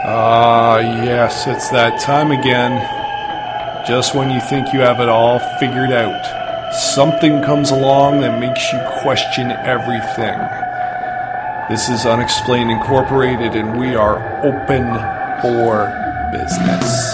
Yes, it's that time again. Just when you think you have it all figured out, something comes along that makes you question everything. This is Unexplained Incorporated, and we are open for business.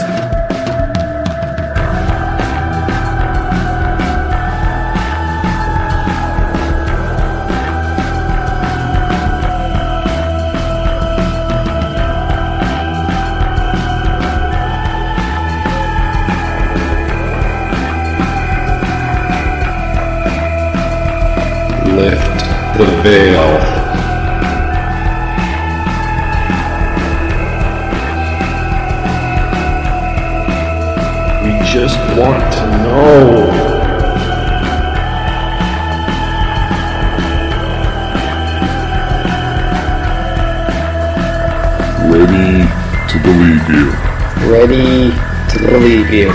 Lift the veil. We just want to know. Ready to believe you. Ready to believe you.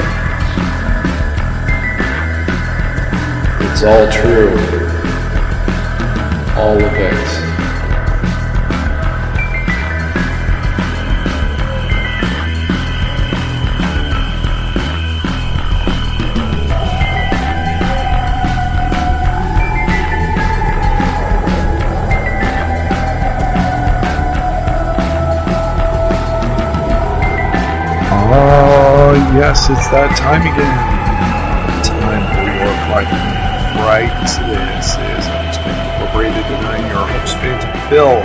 It's all true. All of it. Yes, it's that time again. Time for your Friday Night Fright. This is Unexplained Incorporated, and I'm your host, Phantom Phil.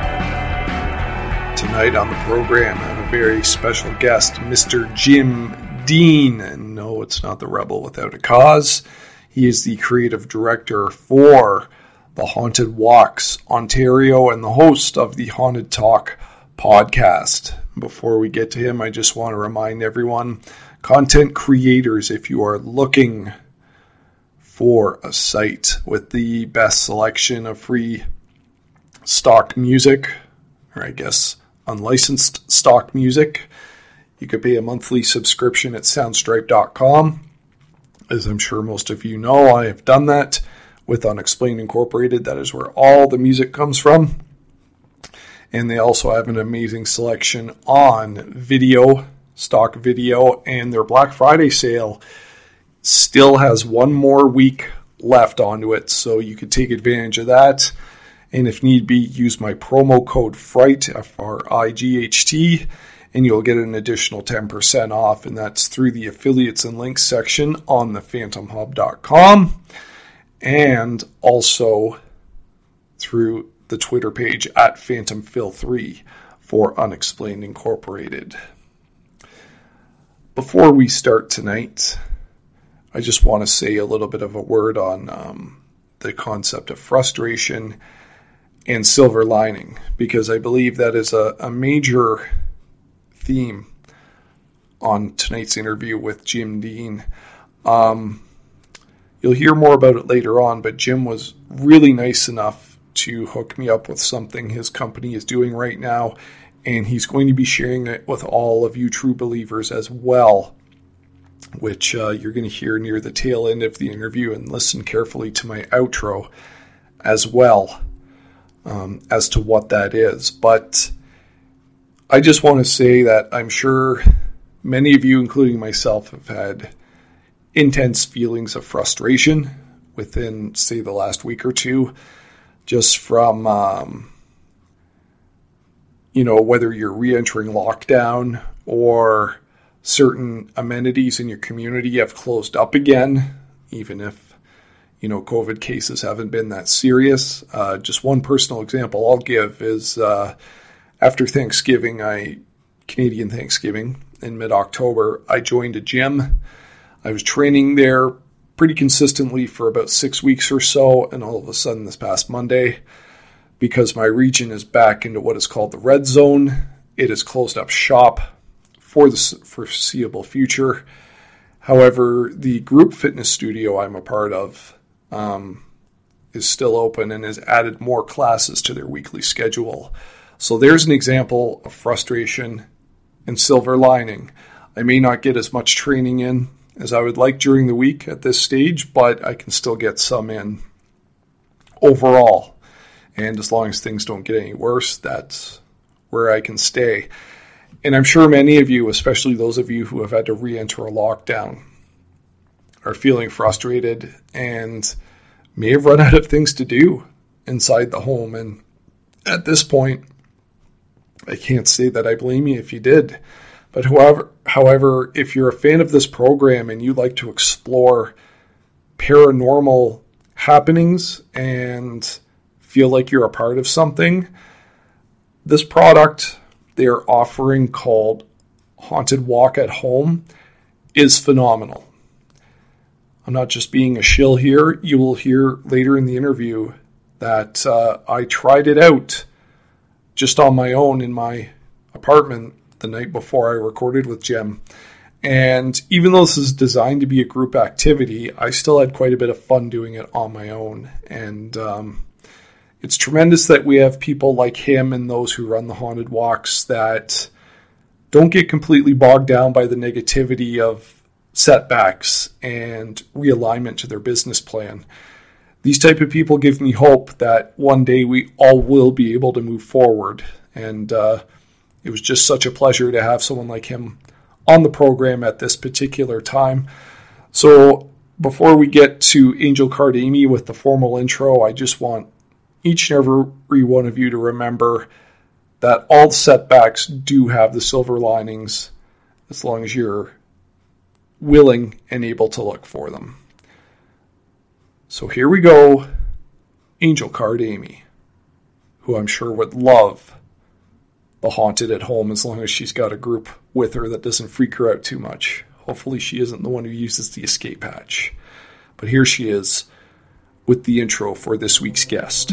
Tonight on the program, I have a very special guest, Mr. Jim Dean. And no, it's not the Rebel Without a Cause. He is the creative director for the Haunted Walks Ontario and the host of the Haunted Talk podcast. Before we get to him, I just want to remind everyone, content creators, if you are looking for a site with the best selection of free stock music, or I guess unlicensed stock music, you could pay a monthly subscription at soundstripe.com. As I'm sure most of you know, I have done that with Unexplained Incorporated. That is where all the music comes from. And they also have an amazing selection on video, stock video, and their Black Friday sale still has one more week left onto it, so you can take advantage of that. And if need be, use my promo code FRIGHT, F-R-I-G-H-T, and you'll get an additional 10% off, and that's through the affiliates and links section on thephantomhub.com, and also through the Twitter page at PhantomPhil3 for Unexplained Incorporated. Before we start tonight, I just want to say a little bit of a word on the concept of frustration and silver lining, because I believe that is a major theme on tonight's interview with Jim Dean. You'll hear more about it later on, but Jim was really nice enough to hook me up with something his company is doing right now, and he's going to be sharing it with all of you true believers as well, which you're going to hear near the tail end of the interview, and listen carefully to my outro as well as to what that is. But I just want to say that I'm sure many of you, including myself, have had intense feelings of frustration within, say, the last week or two, just from, whether you're re-entering lockdown or certain amenities in your community have closed up again, even if, COVID cases haven't been that serious. Just one personal example I'll give is after Thanksgiving, Canadian Thanksgiving in mid-October, I joined a gym. I was training there pretty consistently for about 6 weeks or so, and all of a sudden this past Monday, because my region is back into what is called the red zone, it has closed up shop for the foreseeable future. However, the group fitness studio I'm a part of is still open and has added more classes to their weekly schedule. So there's an example of frustration and silver lining. I may not get as much training in as I would like during the week at this stage, but I can still get some in overall. And as long as things don't get any worse, that's where I can stay. And I'm sure many of you, especially those of you who have had to re-enter a lockdown, are feeling frustrated and may have run out of things to do inside the home. And at this point, I can't say that I blame you if you did. But however, if you're a fan of this program and you like to explore paranormal happenings and feel like you're a part of something, this product they're offering called Haunted Walk at Home is phenomenal. I'm not just being a shill here. You will hear later in the interview that I tried it out just on my own in my apartment the night before I recorded with Jim. And even though this is designed to be a group activity, I still had quite a bit of fun doing it on my own. And it's tremendous that we have people like him and those who run the haunted walks that don't get completely bogged down by the negativity of setbacks and realignment to their business plan. These type of people give me hope that one day we all will be able to move forward. And it was just such a pleasure to have someone like him on the program at this particular time. So before we get to Angel Card Amy with the formal intro, I just want each and every one of you to remember that all setbacks do have the silver linings as long as you're willing and able to look for them. So here we go, Angel Card Amy, who I'm sure would love the Haunted at Home as long as she's got a group with her that doesn't freak her out too much. Hopefully she isn't the one who uses the escape hatch. But here she is with the intro for this week's guest.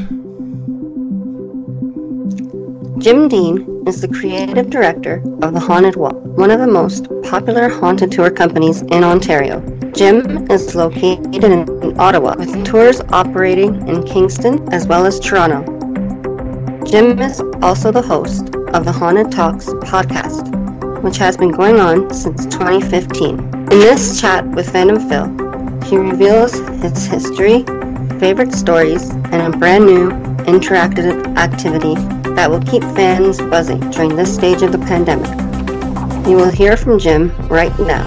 Jim Dean is the creative director of the Haunted Walk, one of the most popular haunted tour companies in Ontario. Jim is located in Ottawa, with tours operating in Kingston as well as Toronto. Jim is also the host of the Haunted Talks podcast, which has been going on since 2015. In this chat with Phantom Phil, he reveals his history, favorite stories, and a brand new interactive activity that will keep fans buzzing during this stage of the pandemic. You will hear from Jim right now.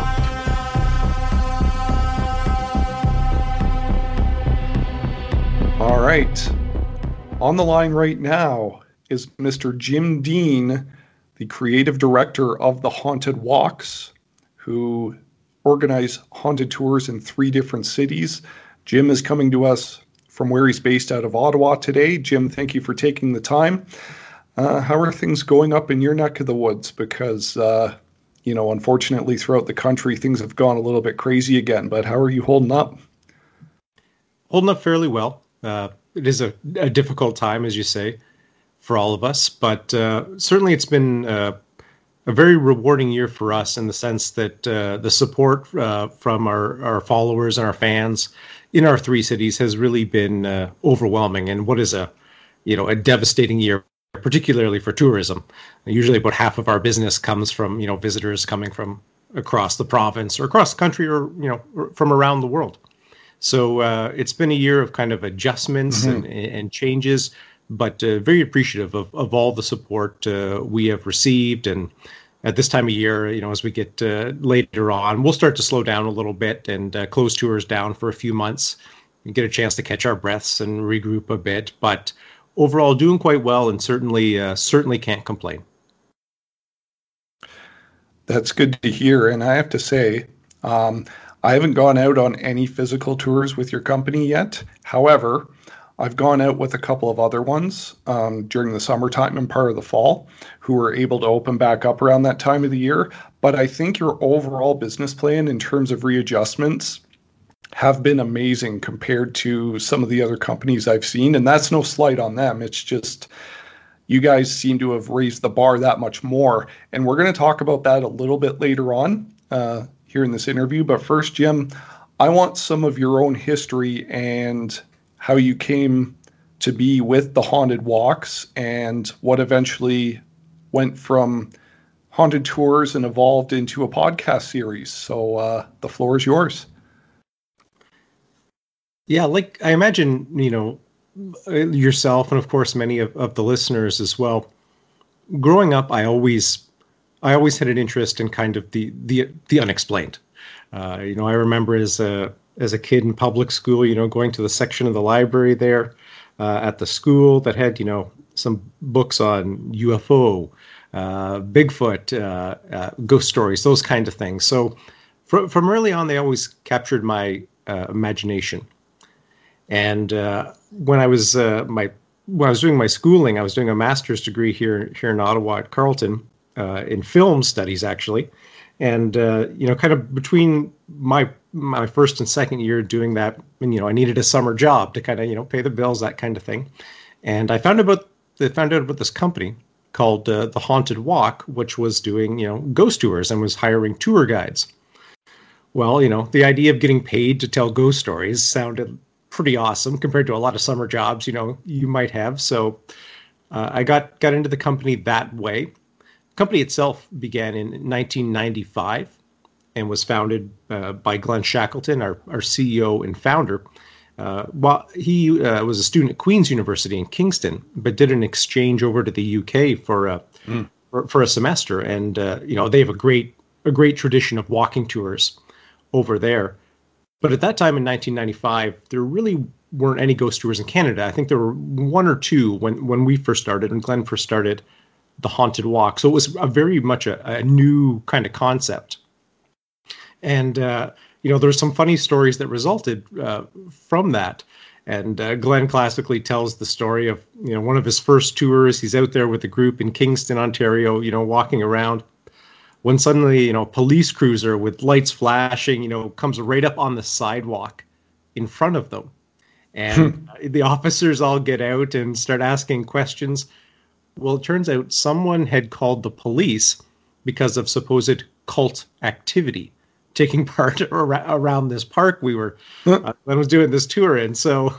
All right. On the line right now is Mr. Jim Dean, the creative director of the Haunted Walks, who organize haunted tours in 3 different cities. Jim is coming to us from where he's based out of Ottawa today. Jim, thank you for taking the time. How are things going up in your neck of the woods? Because, unfortunately throughout the country, things have gone a little bit crazy again, but how are you holding up? Holding up fairly well. It is a difficult time, as you say, for all of us, but certainly it's been a very rewarding year for us in the sense that the support from our followers and our fans in our 3 cities has really been overwhelming. And what is a devastating year, particularly for tourism. Usually about half of our business comes from, visitors coming from across the province or across the country or from around the world. So it's been a year of kind of adjustments and changes, but very appreciative of all the support we have received. And at this time of year, as we get later on, we'll start to slow down a little bit and close tours down for a few months and get a chance to catch our breaths and regroup a bit. But overall, doing quite well, and certainly can't complain. That's good to hear. And I have to say, I haven't gone out on any physical tours with your company yet. However, I've gone out with a couple of other ones during the summertime and part of the fall who were able to open back up around that time of the year. But I think your overall business plan in terms of readjustments have been amazing compared to some of the other companies I've seen. And that's no slight on them. It's just you guys seem to have raised the bar that much more. And we're going to talk about that a little bit later on here in this interview. But first, Jim, I want some of your own history and how you came to be with the Haunted Walks and what eventually went from haunted tours and evolved into a podcast series. So the floor is yours. Yeah, like I imagine, yourself and of course many of the listeners as well. Growing up, I always I always had an interest in kind of the unexplained. I remember as a kid in public school, going to the section of the library there at the school that had, some books on UFO, Bigfoot, ghost stories, those kind of things. So from early on, they always captured my imagination. And when I was doing my schooling, I was doing a master's degree here in Ottawa at Carleton in film studies, actually. And kind of between my first and second year doing that, and I needed a summer job to kind of pay the bills, that kind of thing. And I found out about this company called the Haunted Walk, which was doing ghost tours and was hiring tour guides. Well, the idea of getting paid to tell ghost stories sounded pretty awesome compared to a lot of summer jobs you might have. So I got into the company that way. The company itself began in 1995 and was founded by Glenn Shackleton, our CEO and founder. While he was a student at Queen's University in Kingston, but did an exchange over to the UK for a semester, and they have a great tradition of walking tours over there. But at that time in 1995, there really weren't any ghost tours in Canada. I think there were one or two when we first started, and Glenn first started the Haunted Walk. So it was very much a new kind of concept. And, there's some funny stories that resulted from that. And Glenn classically tells the story of, one of his first tours. He's out there with a group in Kingston, Ontario, walking around, when suddenly, a police cruiser with lights flashing, comes right up on the sidewalk in front of them. And the officers all get out and start asking questions. Well, it turns out someone had called the police because of supposed cult activity taking part around this park. We were, I was doing this tour, and so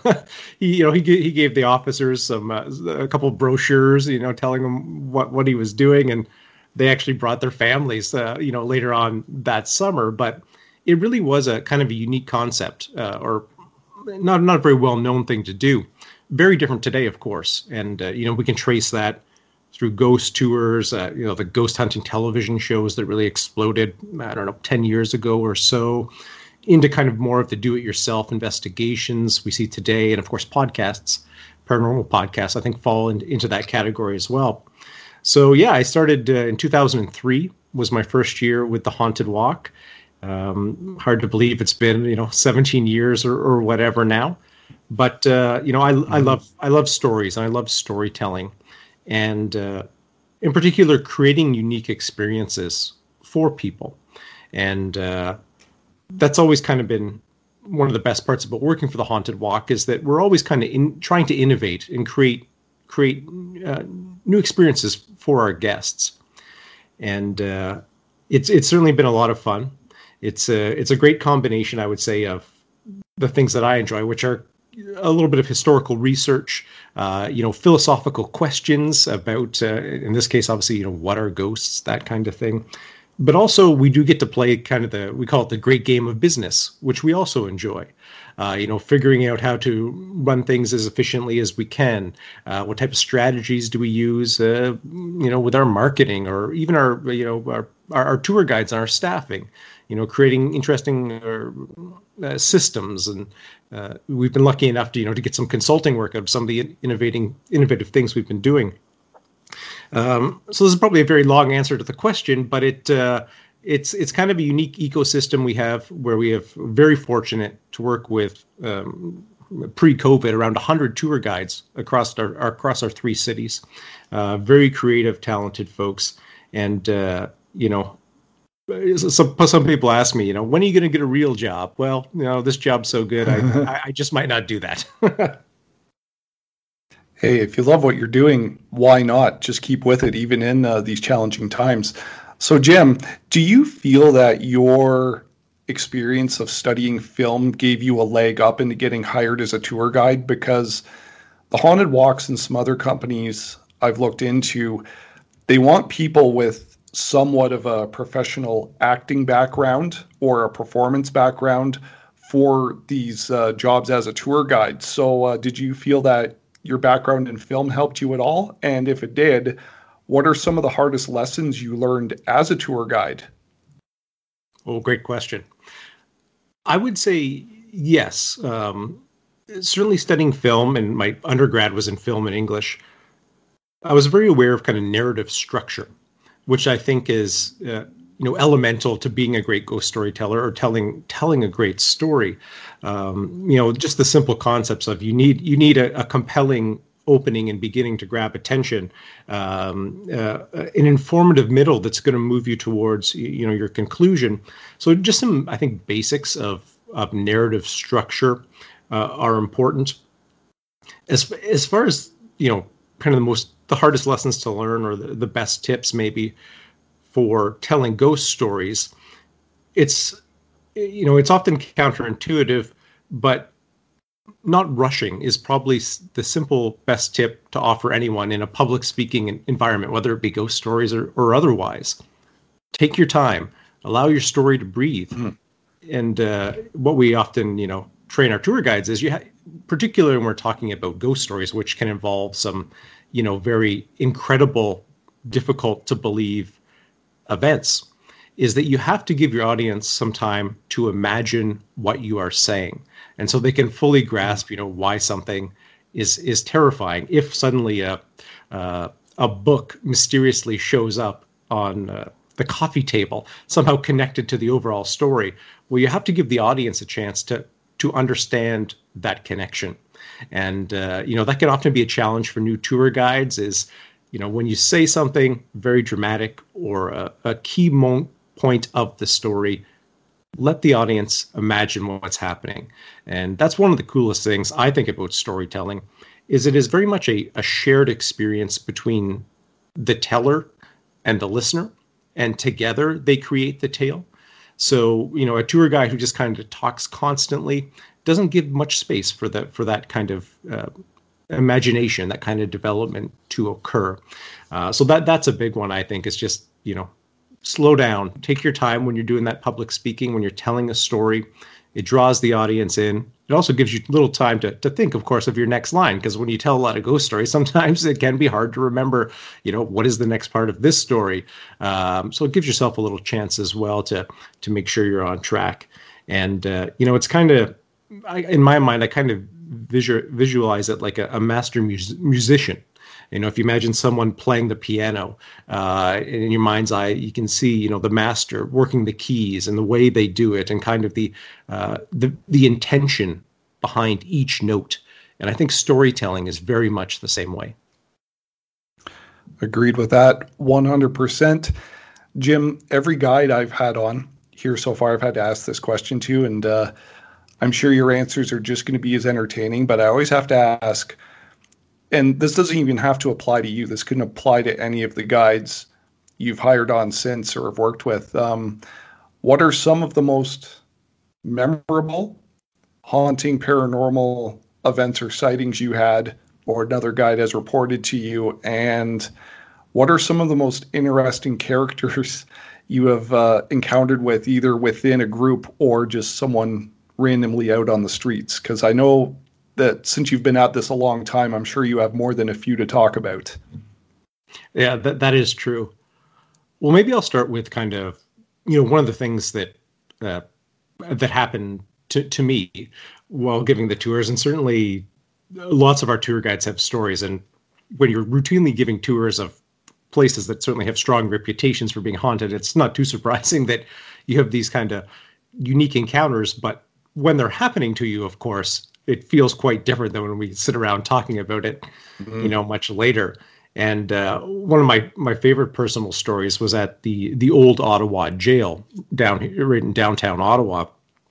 he gave the officers a couple of brochures, telling them what he was doing, and they actually brought their families, later on that summer. But it really was a kind of a unique concept, or not a very well known thing to do. Very different today, of course, and we can trace that through ghost tours, the ghost hunting television shows that really exploded, 10 years ago or so, into kind of more of the do-it-yourself investigations we see today. And of course, podcasts, paranormal podcasts, I think fall into that category as well. So yeah, I started in 2003, was my first year with the Haunted Walk. Hard to believe it's been, 17 years or whatever now. But, I love stories, and I love storytelling. And in particular, creating unique experiences for people. And that's always kind of been one of the best parts about working for the Haunted Walk, is that we're always kind of trying to innovate and create new experiences for our guests. And it's certainly been a lot of fun. It's a great combination, I would say, of the things that I enjoy, which are a little bit of historical research, philosophical questions about, in this case, obviously, what are ghosts, that kind of thing. But also we do get to play kind of we call it the great game of business, which we also enjoy. Figuring out how to run things as efficiently as we can. What type of strategies do we use, with our marketing, or even our tour guides and our staffing, creating interesting systems. And we've been lucky enough to get some consulting work out of some of the innovative things we've been doing. So this is probably a very long answer to the question, but it's kind of a unique ecosystem we have, where we have very fortunate to work with pre-COVID around 100 tour guides across our three cities. Very creative, talented folks, and some people ask me, when are you going to get a real job? Well, this job's so good, I just might not do that. Hey, if you love what you're doing, why not? Just keep with it, even in these challenging times. So, Jim, do you feel that your experience of studying film gave you a leg up into getting hired as a tour guide? Because the Haunted Walks and some other companies I've looked into, they want people with somewhat of a professional acting background or a performance background for these jobs as a tour guide. So did you feel that your background in film helped you at all? And if it did, What are some of the hardest lessons you learned as a tour guide? Oh, great question. I would say yes. Certainly studying film, and my undergrad was in film and English, I was very aware of kind of narrative structure, which I think is elemental to being a great ghost storyteller or telling a great story. Just the simple concepts of you need a compelling opening and beginning to grab attention, an informative middle that's going to move you towards your conclusion. So just some, I think, basics of narrative structure are important. As far as kind of the hardest lessons to learn, or the best tips maybe for telling ghost stories, it's often counterintuitive, but not rushing is probably the simple best tip to offer anyone in a public speaking environment, whether it be ghost stories or otherwise. Take your time, allow your story to breathe. And what we often, train our tour guides is particularly when we're talking about ghost stories, which can involve some, very incredible, difficult to believe events, is that you have to give your audience some time to imagine what you are saying. And so they can fully grasp, why something is terrifying. If suddenly a book mysteriously shows up on the coffee table, somehow connected to the overall story, well, you have to give the audience a chance to understand that connection. And, that can often be a challenge for new tour guides is, when you say something very dramatic or a key point of the story, let the audience imagine what's happening. And that's one of the coolest things I think about storytelling, is it is very much a shared experience between the teller and the listener, and together they create the tale. So, a tour guide who just kind of talks constantly doesn't give much space for that kind of imagination, that kind of development to occur. So that's a big one, I think, is just, slow down, take your time when you're doing that public speaking, when you're telling a story. It draws the audience in. It also gives you a little time to think, of course, of your next line, because when you tell a lot of ghost stories, sometimes it can be hard to remember, what is the next part of this story. So it gives yourself a little chance as well to make sure you're on track. And, it's kind of, in my mind, I kind of visualize it like a master musician. If you imagine someone playing the piano, in your mind's eye, you can see, the master working the keys and the way they do it, and kind of the intention behind each note. And I think storytelling is very much the same way. Agreed with that 100%. Jim, every guide I've had on here so far, I've had to ask this question to, and I'm sure your answers are just going to be as entertaining, but I always have to ask, and this doesn't even have to apply to you, this couldn't apply to any of the guides you've hired on since or have worked with. What are some of the most memorable, haunting, paranormal events or sightings you had, or another guide has reported to you? And what are some of the most interesting characters you have encountered with, either within a group or just someone randomly out on the streets? Because I know that since you've been at this a long time, I'm sure you have more than a few to talk about. Yeah, that is true. Well, maybe I'll start with kind of, one of the things that happened to me while giving the tours, and certainly lots of our tour guides have stories. And when you're routinely giving tours of places that certainly have strong reputations for being haunted, it's not too surprising that you have these kind of unique encounters. But when they're happening to you, of course, it feels quite different than when we sit around talking about it, much later. And one of my favorite personal stories was at the old Ottawa jail right in downtown Ottawa.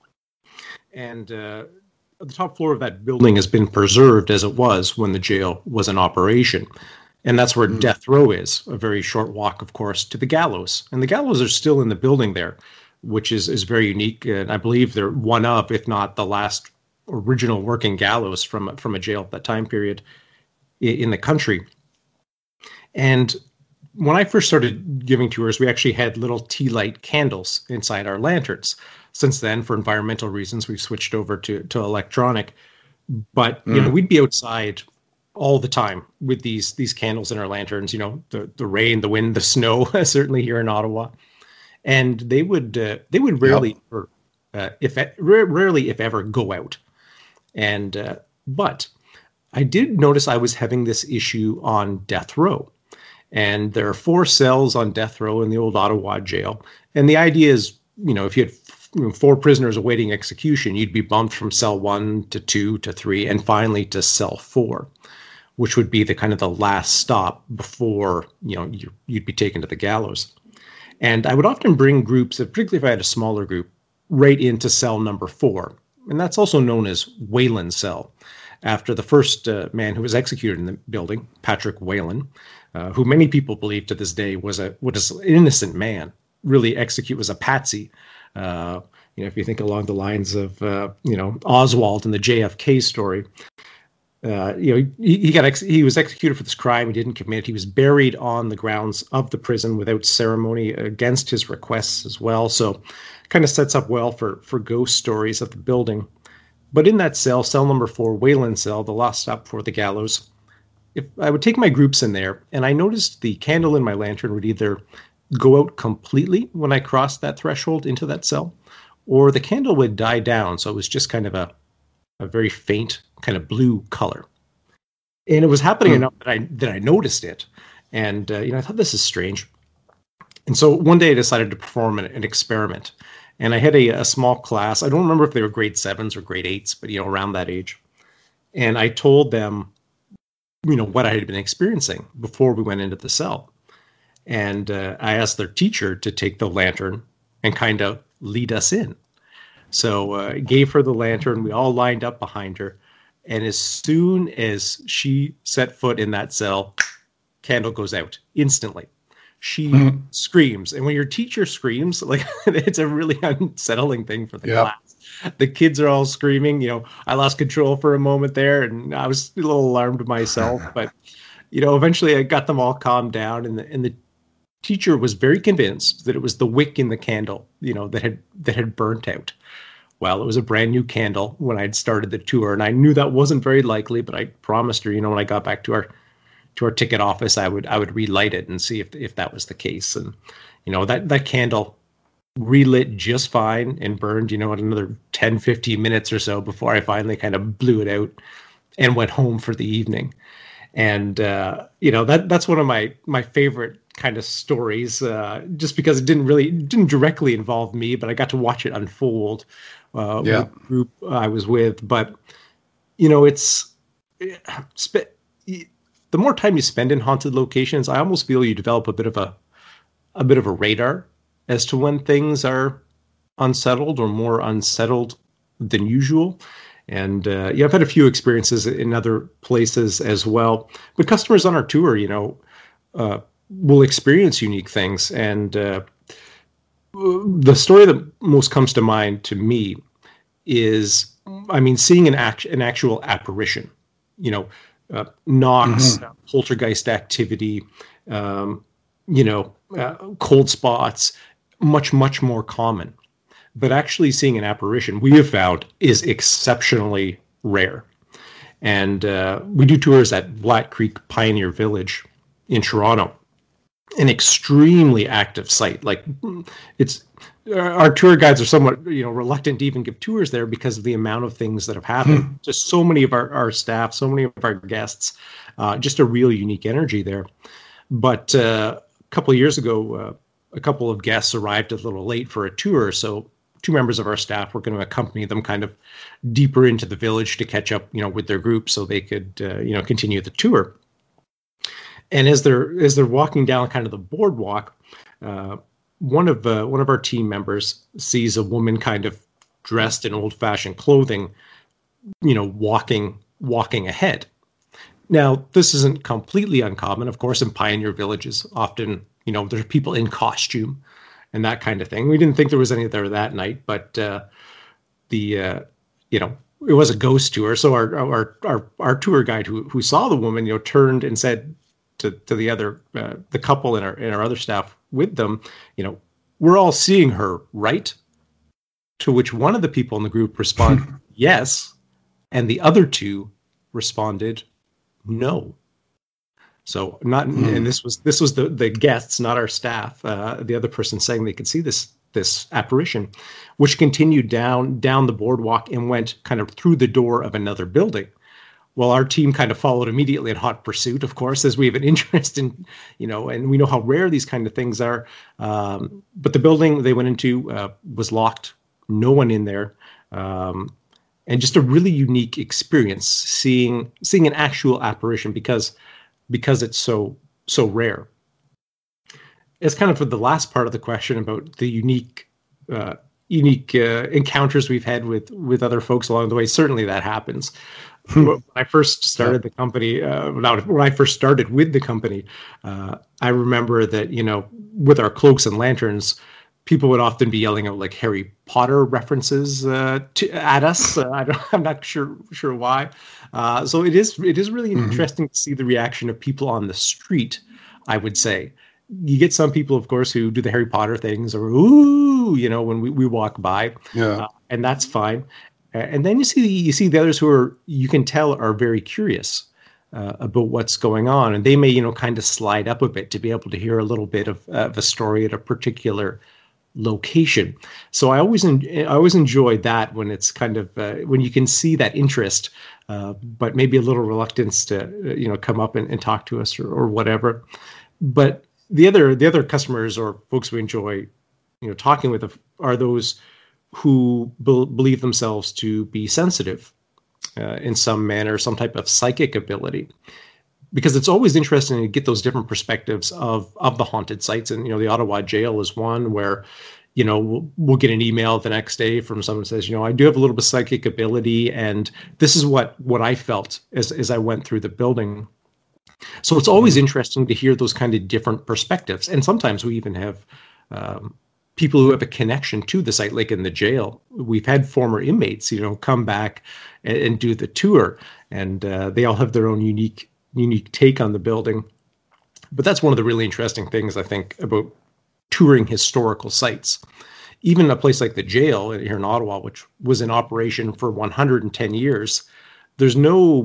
And the top floor of that building has been preserved as it was when the jail was in operation. And that's where death row is, a very short walk, of course, to the gallows. And the gallows are still in the building there, which is very unique. And I believe they're one of, if not the last original working gallows from a jail at that time period in the country. And when I first started giving tours, we actually had little tea light candles inside our lanterns. Since then, for environmental reasons, we've switched over to electronic. But we'd be outside all the time with these candles in our lanterns. You know, the rain, the wind, the snow, certainly here in Ottawa, and they would rarely, or rarely if ever, go out. And but I did notice I was having this issue on death row. And there are 4 cells on death row in the old Ottawa jail. And the idea is, you know, if you had 4 prisoners awaiting execution, you'd be bumped from cell 1 to 2 to 3 and finally to cell 4, which would be the kind of the last stop before, you know, you'd be taken to the gallows. And I would often bring groups, particularly if I had a smaller group, right into cell number 4. And that's also known as Whelan cell, after the first man who was executed in the building, Patrick Whelan, who many people believe to this day was an innocent man. Really, was a patsy. You know, if you think along the lines of you know, Oswald in the JFK story, you know, he was executed for this crime he didn't commit. He was buried on the grounds of the prison without ceremony, against his requests as well. So, kind of sets up well for ghost stories of the building. But in that cell number 4, Whelan cell, the last stop before the gallows, if I would take my groups in there, and I noticed the candle in my lantern would either go out completely when I crossed that threshold into that cell, or the candle would die down. So it was just kind of a very faint kind of blue color. And it was happening enough that I noticed it. And, you know, I thought, this is strange. And so one day I decided to perform an experiment. And I had a small class. I don't remember if they were grade 7s or grade 8s, but, you know, around that age. And I told them, you know, what I had been experiencing before we went into the cell. And I asked their teacher to take the lantern and kind of lead us in. So I gave her the lantern. We all lined up behind her. And as soon as she set foot in that cell, candle goes out instantly. She screams. And when your teacher screams, like, it's a really unsettling thing for the class. The kids are all screaming. You know, I lost control for a moment there, and I was a little alarmed myself. But, you know, eventually I got them all calmed down, and the teacher was very convinced that it was the wick in the candle, you know, that had burnt out. Well, it was a brand new candle when I'd started the tour, and I knew that wasn't very likely, but I promised her, you know, when I got back to our ticket office, I would relight it and see if that was the case. And, you know, that candle relit just fine and burned, you know, another 10, 15 minutes or so before I finally kind of blew it out and went home for the evening. And, you know, that's one of my favorite kind of stories, just because it didn't directly involve me, but I got to watch it unfold with the group I was with. But, you know, the more time you spend in haunted locations, I almost feel you develop a bit of a radar as to when things are unsettled or more unsettled than usual. And yeah, I've had a few experiences in other places as well. But customers on our tour, you know, will experience unique things. And the story that most comes to mind to me is, I mean, seeing an actual apparition, you know, knocks, poltergeist activity, you know, cold spots, much more common. But actually seeing an apparition, we have found, is exceptionally rare. And we do tours at Black Creek Pioneer Village in Toronto, an extremely active site. Like, it's our tour guides are somewhat, you know, reluctant to even give tours there because of the amount of things that have happened. Just so many of our staff, so many of our guests, just a real unique energy there. But a couple of years ago, a couple of guests arrived a little late for a tour, so 2 members of our staff were going to accompany them kind of deeper into the village to catch up, you know, with their group so they could, you know, continue the tour. And as they're walking down kind of the boardwalk, one of our team members sees a woman kind of dressed in old-fashioned clothing, you know, walking ahead. Now, this isn't completely uncommon, of course, in pioneer villages. Often, you know, there's people in costume and that kind of thing. We didn't think there was any there that night, but you know, it was a ghost tour. So our tour guide who saw the woman, you know, turned and said to the other the couple and our other staff with them, you know, we're all seeing her, right? To which one of the people in the group responded, yes, and the other 2 responded, no. So not, and this was the guests, not our staff. The other person saying they could see this apparition, which continued down the boardwalk and went kind of through the door of another building. Well, our team kind of followed immediately in hot pursuit, of course, as we have an interest in, and we know how rare these kind of things are. But the building they went into was locked, no one in there. And just a really unique experience seeing an actual apparition because it's so rare. It's kind of for the last part of the question about the unique encounters we've had with other folks along the way. Certainly that happens. When I first started the company, when I first started with the company, I remember that, with our cloaks and lanterns, people would often be yelling out like Harry Potter references at us. I'm not sure why. So it is really interesting to see the reaction of people on the street, I would say. You get some people, of course, who do the Harry Potter things or, ooh, when we walk by. Yeah. And that's fine. And then you see the others who you can tell are very curious about what's going on. And they may, kind of slide up a bit to be able to hear a little bit of a story at a particular location. So I always enjoy that when it's kind of when you can see that interest, but maybe a little reluctance to come up and talk to us or whatever. But the other customers or folks we enjoy talking with are those who believe themselves to be sensitive in some manner, some type of psychic ability. Because it's always interesting to get those different perspectives of the haunted sites. And, the Ottawa jail is one where, we'll get an email the next day from someone who says, I do have a little bit of psychic ability. And this is what I felt as I went through the building. So it's always interesting to hear those kind of different perspectives. And sometimes we even have people who have a connection to the site, like in the jail. We've had former inmates, come back and do the tour. And they all have their own unique take on the building. But that's one of the really interesting things, I think, about touring historical sites. Even a place like the jail here in Ottawa, which was in operation for 110 years, there's no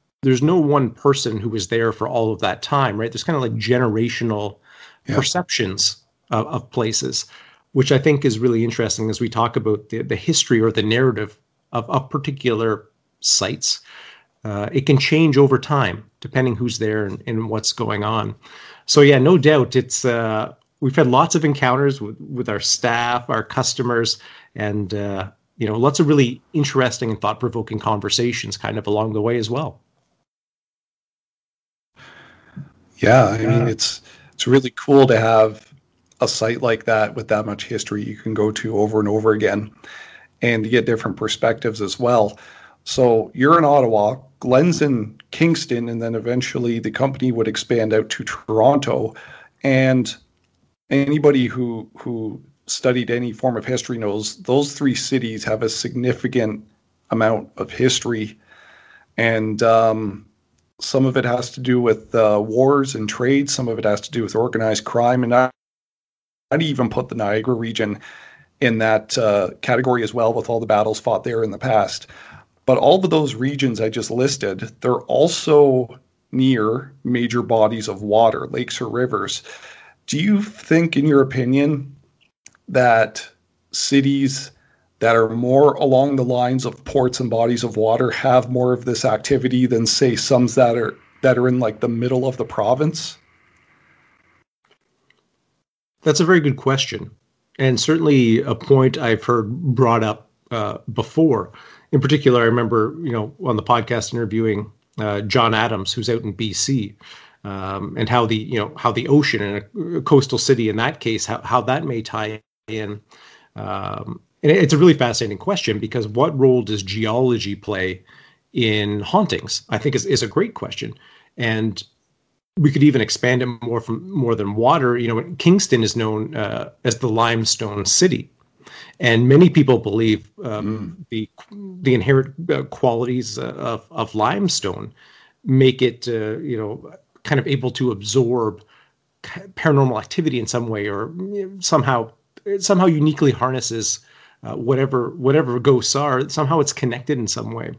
one person who was there for all of that time, right? There's kind of like generational perceptions of places, which I think is really interesting as we talk about the history or the narrative of particular sites. It can change over time, depending who's there and what's going on. So yeah, no doubt it's we've had lots of encounters with our staff, our customers, and lots of really interesting and thought-provoking conversations kind of along the way as well. Yeah, I mean it's really cool to have a site like that with that much history you can go to over and over again and to get different perspectives as well. So you're in Ottawa, Glenn's in Kingston, and then eventually the company would expand out to Toronto. And anybody who studied any form of history knows those three cities have a significant amount of history. And some of it has to do with wars and trade. Some of it has to do with organized crime. And I'd even put the Niagara region in that category as well, with all the battles fought there in the past. But all of those regions I just listed, they're also near major bodies of water, lakes or rivers. Do you think, in your opinion, that cities that are more along the lines of ports and bodies of water have more of this activity than, say, some that are in like the middle of the province? That's a very good question, and certainly a point I've heard brought up before. In particular, I remember, on the podcast interviewing John Adams, who's out in BC, and how the ocean and a coastal city in that case, how that may tie in. And it's a really fascinating question, because what role does geology play in hauntings? I think is a great question, and we could even expand it more than water. Kingston is known as the limestone city. And many people believe the inherent qualities of limestone make it, kind of able to absorb paranormal activity in some way, or somehow uniquely harnesses whatever ghosts are. Somehow it's connected in some way.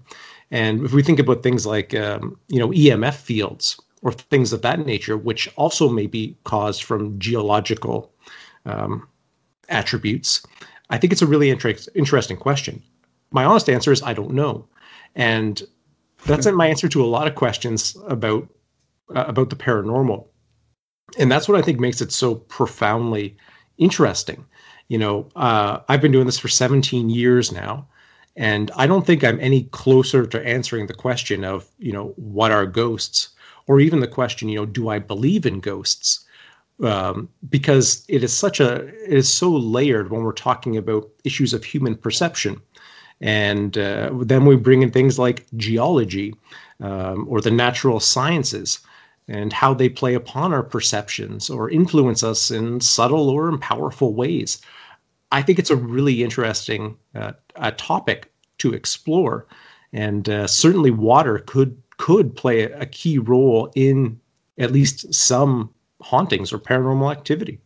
And if we think about things like, EMF fields or things of that nature, which also may be caused from geological attributes, I think it's a really interesting question. My honest answer is I don't know. And that's my answer to a lot of questions about the paranormal. And that's what I think makes it so profoundly interesting. I've been doing this for 17 years now, and I don't think I'm any closer to answering the question of, what are ghosts? Or even the question, do I believe in ghosts? Because it is so layered when we're talking about issues of human perception. And then we bring in things like geology or the natural sciences and how they play upon our perceptions or influence us in subtle or in powerful ways. I think it's a really interesting topic to explore. And certainly water could play a key role in at least some hauntings or paranormal activity.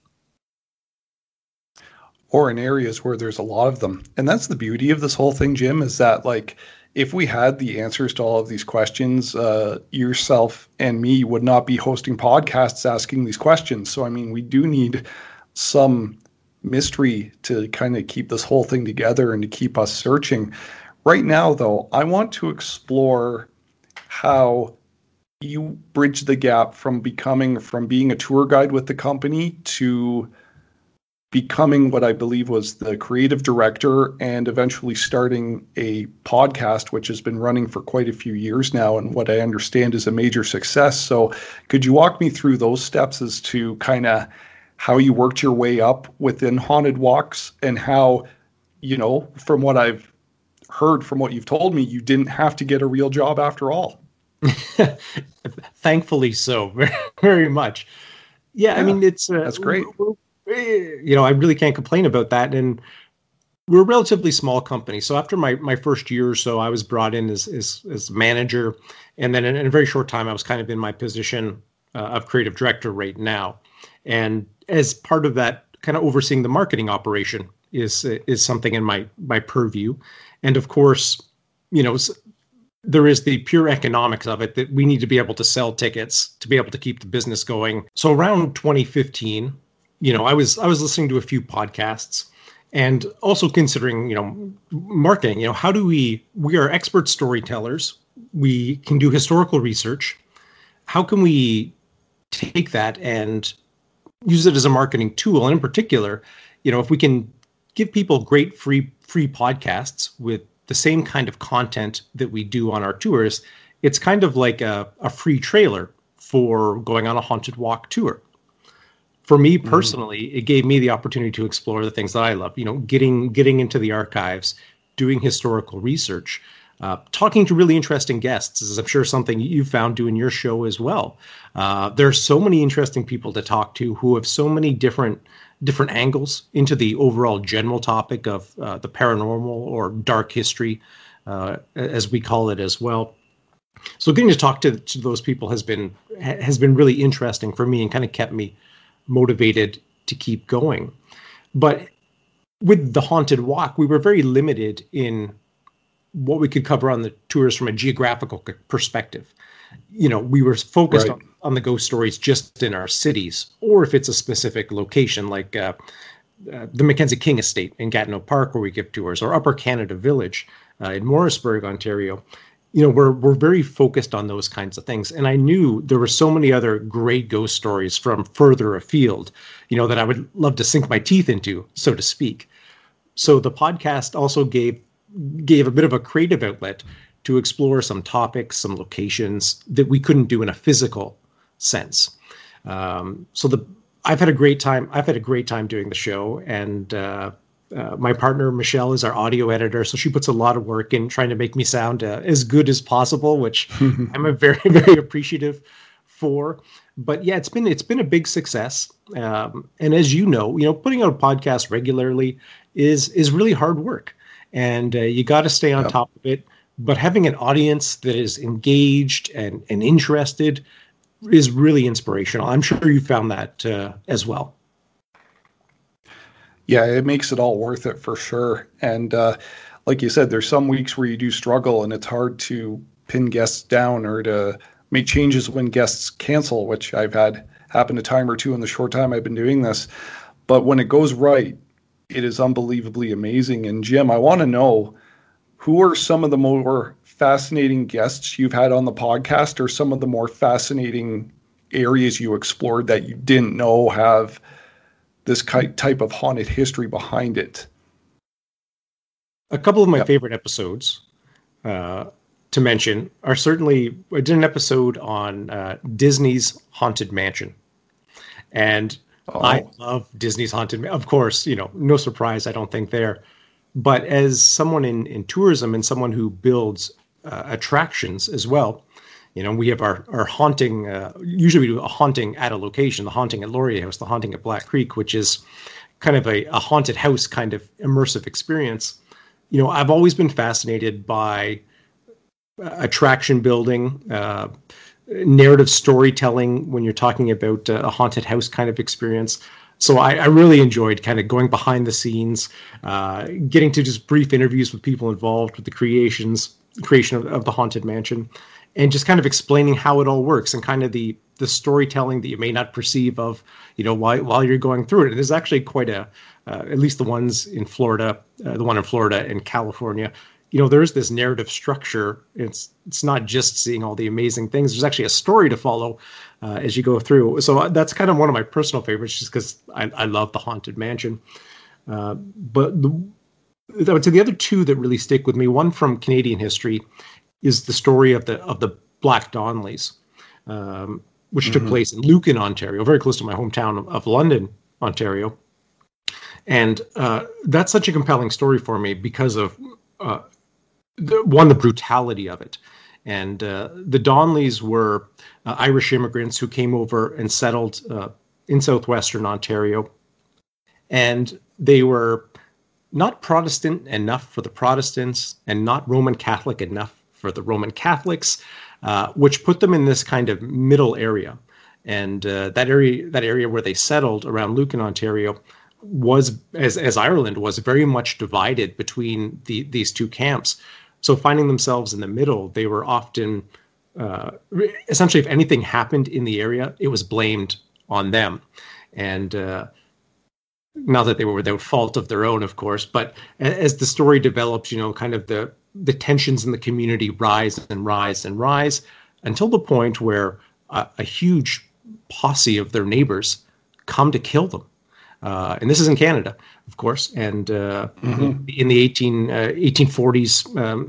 Or in areas where there's a lot of them. And that's the beauty of this whole thing, Jim, is that if we had the answers to all of these questions, yourself and me would not be hosting podcasts asking these questions. So, we do need some mystery to kind of keep this whole thing together and to keep us searching. Right now, though, I want to explore how you bridge the gap from being a tour guide with the company to becoming what I believe was the creative director and eventually starting a podcast, which has been running for quite a few years now and what I understand is a major success. So could you walk me through those steps as to kind of how you worked your way up within Haunted Walks and how, from what I've heard, from what you've told me, you didn't have to get a real job after all. Thankfully so, very, very much. Yeah, it's... that's great. I really can't complain about that. And we're a relatively small company. So after my first year or so, I was brought in as manager. And then in a very short time, I was kind of in my position of creative director right now. And as part of that, kind of overseeing the marketing operation is something in my purview. And of course, there is the pure economics of it that we need to be able to sell tickets to be able to keep the business going. So around 2015, I was listening to a few podcasts and also considering, marketing. How do we are expert storytellers. We can do historical research. How can we take that and use it as a marketing tool? And in particular, if we can give people great free podcasts with the same kind of content that we do on our tours, it's kind of like a free trailer for going on a Haunted Walk tour. For me personally, it gave me the opportunity to explore the things that I love, getting into the archives, doing historical research, talking to really interesting guests, as I'm sure something you found doing your show as well. There are so many interesting people to talk to who have so many different angles into the overall general topic of the paranormal or dark history, as we call it as well. So getting to talk to those people has been really interesting for me and kind of kept me motivated to keep going. But with the Haunted Walk, we were very limited in what we could cover on the tours from a geographical perspective. We were focused on the ghost stories just in our cities, or if it's a specific location like the Mackenzie King Estate in Gatineau Park, where we give tours, or Upper Canada Village in Morrisburg, Ontario. We're very focused on those kinds of things. And I knew there were so many other great ghost stories from further afield, that I would love to sink my teeth into, so to speak. So the podcast also gave a bit of a creative outlet to explore some topics, some locations that we couldn't do in a physical sense. I've had a great time. I've had a great time doing the show, and my partner Michelle is our audio editor, so she puts a lot of work in trying to make me sound as good as possible, which I'm a very, very appreciative for. But yeah, it's been a big success. And as putting out a podcast regularly is really hard work, and you got to stay on top of it. But having an audience that is engaged and interested is really inspirational. I'm sure you found that as well. Yeah, it makes it all worth it for sure. And like you said, there's some weeks where you do struggle and it's hard to pin guests down or to make changes when guests cancel, which I've had happen a time or two in the short time I've been doing this. But when it goes right, it is unbelievably amazing. And Jim, I want to know, who are some of the more fascinating guests you've had on the podcast, or some of the more fascinating areas you explored that you didn't know have this type of haunted history behind it? A couple of my favorite episodes to mention are certainly, I did an episode on Disney's Haunted Mansion. And I love Disney's Haunted Mansion. Of course, no surprise, I don't think there. But as someone in tourism and someone who builds attractions as well, we have our haunting, usually we do a haunting at a location, the haunting at Laurier House, the haunting at Black Creek, which is kind of a haunted house kind of immersive experience. I've always been fascinated by attraction building, narrative storytelling when you're talking about a haunted house kind of experience. So I really enjoyed kind of going behind the scenes, getting to just brief interviews with people involved with the creation of the Haunted Mansion, and just kind of explaining how it all works and kind of the storytelling that you may not perceive of, while you're going through it. And there's actually quite at least the ones in Florida, the one in Florida and California, there's this narrative structure. It's not just seeing all the amazing things. There's actually a story to follow as you go through. So that's kind of one of my personal favorites, just because I love the Haunted Mansion. But I would say the other two that really stick with me, one from Canadian history, is the story of the Black Donnellys, which took place in Lucan, Ontario, very close to my hometown of London, Ontario. And that's such a compelling story for me because of the brutality of it. And the Donnellys were Irish immigrants who came over and settled in southwestern Ontario. And they were not Protestant enough for the Protestants and not Roman Catholic enough for the Roman Catholics, which put them in this kind of middle area. And that area where they settled around Lucan, Ontario, was, as Ireland was, very much divided between these two camps. So finding themselves in the middle, they were often, essentially, if anything happened in the area, it was blamed on them. And not that they were without fault of their own, of course, but as the story develops, kind of the tensions in the community rise and rise and rise until the point where a huge posse of their neighbors come to kill them. And this is in Canada, of course, and in the 1840s,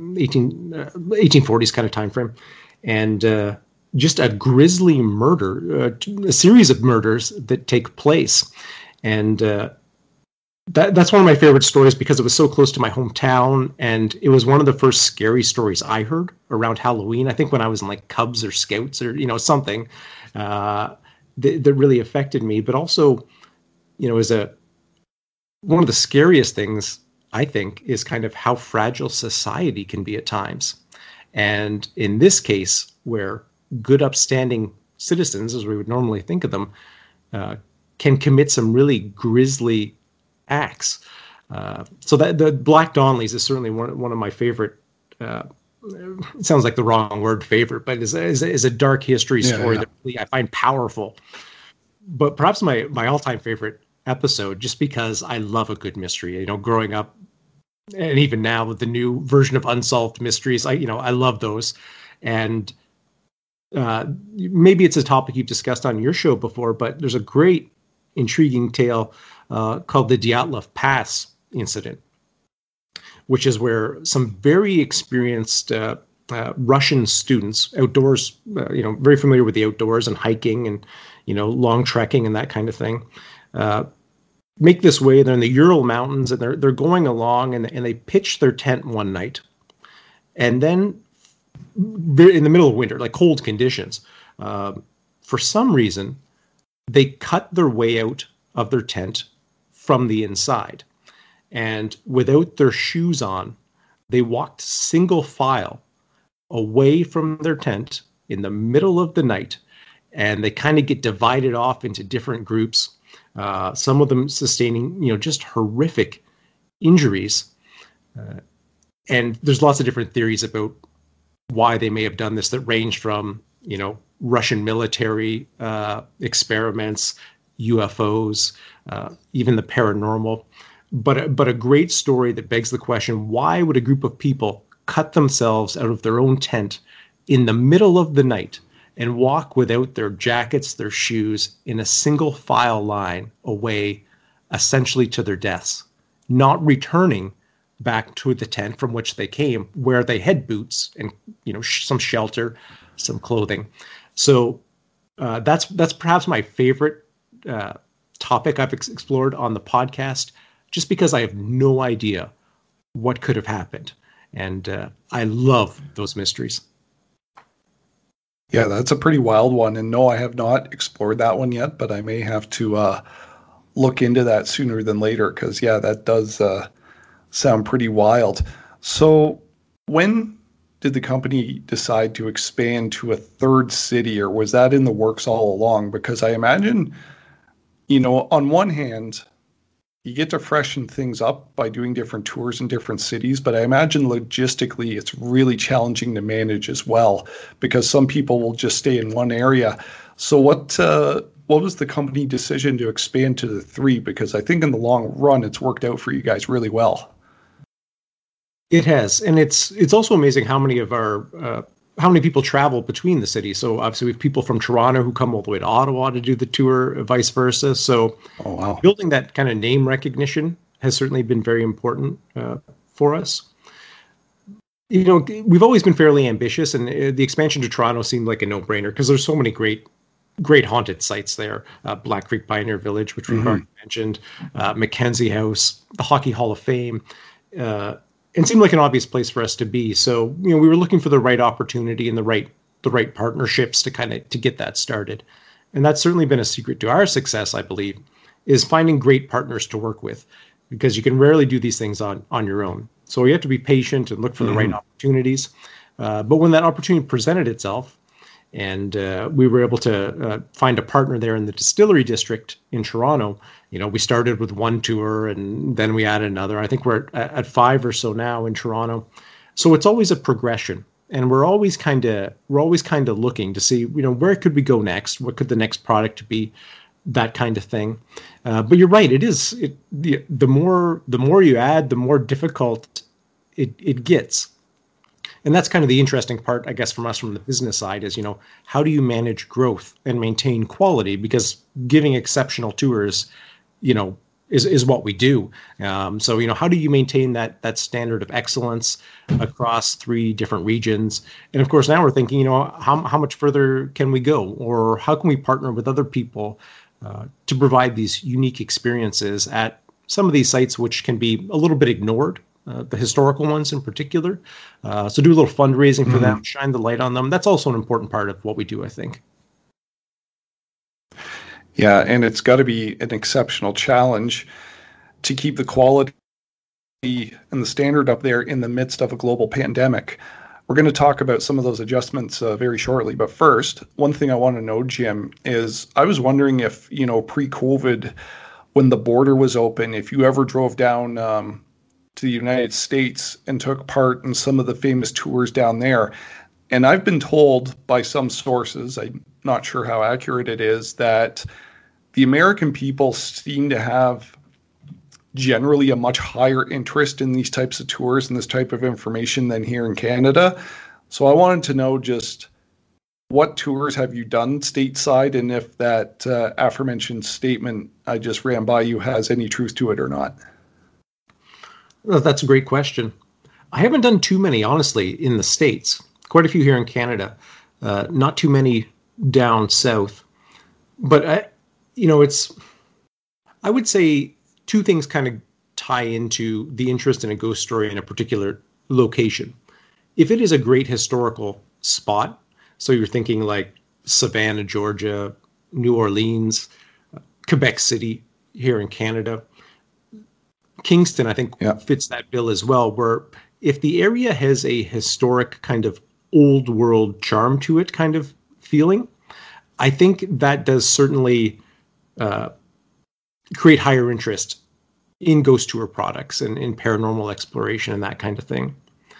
1840s kind of time frame, and just a grisly murder, a series of murders that take place, and that's one of my favorite stories because it was so close to my hometown, and it was one of the first scary stories I heard around Halloween. I think when I was in like Cubs or Scouts or something that really affected me, but also, is one of the scariest things, I think, is kind of how fragile society can be at times. And in this case, where good, upstanding citizens, as we would normally think of them, can commit some really grisly acts. So that the Black Donnellys is certainly one of my favorite. It sounds like the wrong word, favorite, but is a dark history story that really I find powerful. But perhaps my all-time favorite episode, just because I love a good mystery. Growing up, and even now with the new version of Unsolved Mysteries, I love those. And maybe it's a topic you've discussed on your show before, but there's a great, intriguing tale called the Dyatlov Pass incident, which is where some very experienced Russian students, outdoors, very familiar with the outdoors and hiking and, long trekking and that kind of thing, make this way. They're in the Ural Mountains and they're going along and they pitch their tent one night. And then in the middle of winter, like cold conditions, for some reason, they cut their way out of their tent from the inside. And without their shoes on, they walked single file away from their tent in the middle of the night. And they kind of get divided off into different groups. Some of them sustaining, just horrific injuries. And there's lots of different theories about why they may have done this that range from, Russian military experiments, UFOs, even the paranormal. But a great story that begs the question, why would a group of people cut themselves out of their own tent in the middle of the night and walk without their jackets, their shoes, in a single file line away, essentially to their deaths, not returning back to the tent from which they came, where they had boots and some shelter, some clothing. So that's perhaps my favorite topic I've explored on the podcast, just because I have no idea what could have happened, and I love those mysteries. Yeah, that's a pretty wild one, and no, I have not explored that one yet, but I may have to look into that sooner than later, because that does sound pretty wild. So when did the company decide to expand to a third city, or was that in the works all along? Because I imagine, on one hand, you get to freshen things up by doing different tours in different cities, but I imagine logistically it's really challenging to manage as well, because some people will just stay in one area. So what was the company decision to expand to the 3? Because I think in the long run, it's worked out for you guys really well. It has, and it's also amazing how many of how many people travel between the cities. So obviously we have people from Toronto who come all the way to Ottawa to do the tour, vice versa. So building that kind of name recognition has certainly been very important for us. We've always been fairly ambitious, and the expansion to Toronto seemed like a no-brainer because there's so many great haunted sites there. Black Creek Pioneer Village, which we've already mentioned, Mackenzie House, the Hockey Hall of Fame, and seemed like an obvious place for us to be. So, we were looking for the right opportunity and the right partnerships to get that started. And that's certainly been a secret to our success, I believe, is finding great partners to work with, because you can rarely do these things on your own. So you have to be patient and look for the right opportunities. But when that opportunity presented itself, and we were able to find a partner there in the distillery district in Toronto, we started with one tour and then we added another. I think we're at 5 or so now in Toronto. So it's always a progression, and we're always kind of looking to see, where could we go next? What could the next product be? That kind of thing. But you're right. The more you add, the more difficult it gets. And that's kind of the interesting part, I guess, from us from the business side is, how do you manage growth and maintain quality? Because giving exceptional tours, is what we do. So, how do you maintain that standard of excellence across 3 different regions? And of course, now we're thinking, how much further can we go? Or how can we partner with other people to provide these unique experiences at some of these sites, which can be a little bit ignored? The historical ones in particular. So do a little fundraising for them, shine the light on them. That's also an important part of what we do, I think. Yeah, and it's got to be an exceptional challenge to keep the quality and the standard up there in the midst of a global pandemic. We're going to talk about some of those adjustments very shortly. But first, one thing I want to know, Jim, is I was wondering if, pre-COVID, when the border was open, if you ever drove down to the United States and took part in some of the famous tours down there. And I've been told by some sources, I'm not sure how accurate it is, that the American people seem to have generally a much higher interest in these types of tours and this type of information than here in Canada. So I wanted to know just what tours have you done stateside, and if that aforementioned statement I just ran by you has any truth to it or not. Well, that's a great question. I haven't done too many, honestly, in the States. Quite a few here in Canada. Not too many down south. But, I would say 2 things kind of tie into the interest in a ghost story in a particular location. If it is a great historical spot, so you're thinking like Savannah, Georgia, New Orleans, Quebec City here in Canada, Kingston, I think, fits that bill as well, where if the area has a historic kind of old world charm to it kind of feeling, I think that does certainly create higher interest in ghost tour products and in paranormal exploration and that kind of thing.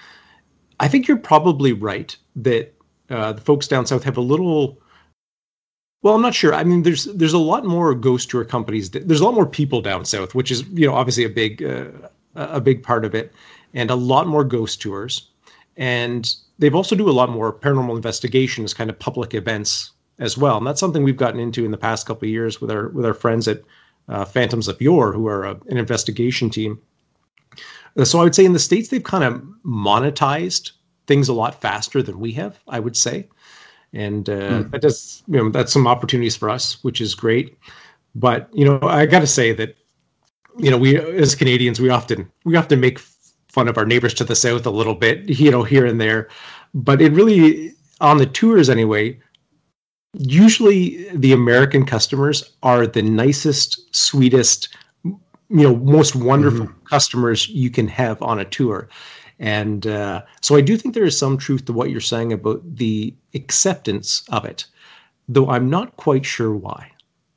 I think you're probably right that the folks down south have a little. Well, I'm not sure. I mean, there's a lot more ghost tour companies. There's a lot more people down south, which is obviously a big part of it, and a lot more ghost tours. And they've also do a lot more paranormal investigations, kind of public events as well. And that's something we've gotten into in the past couple of years with our friends at Phantoms of Yore, who are an investigation team. So I would say in the States, they've kind of monetized things a lot faster than we have, I would say. And that does, that's some opportunities for us, which is great. But, I got to say that, we as Canadians, we often make fun of our neighbors to the south a little bit, here and there. But it really, on the tours anyway, usually the American customers are the nicest, sweetest, most wonderful customers you can have on a tour. And so I do think there is some truth to what you're saying about the acceptance of it, though I'm not quite sure why.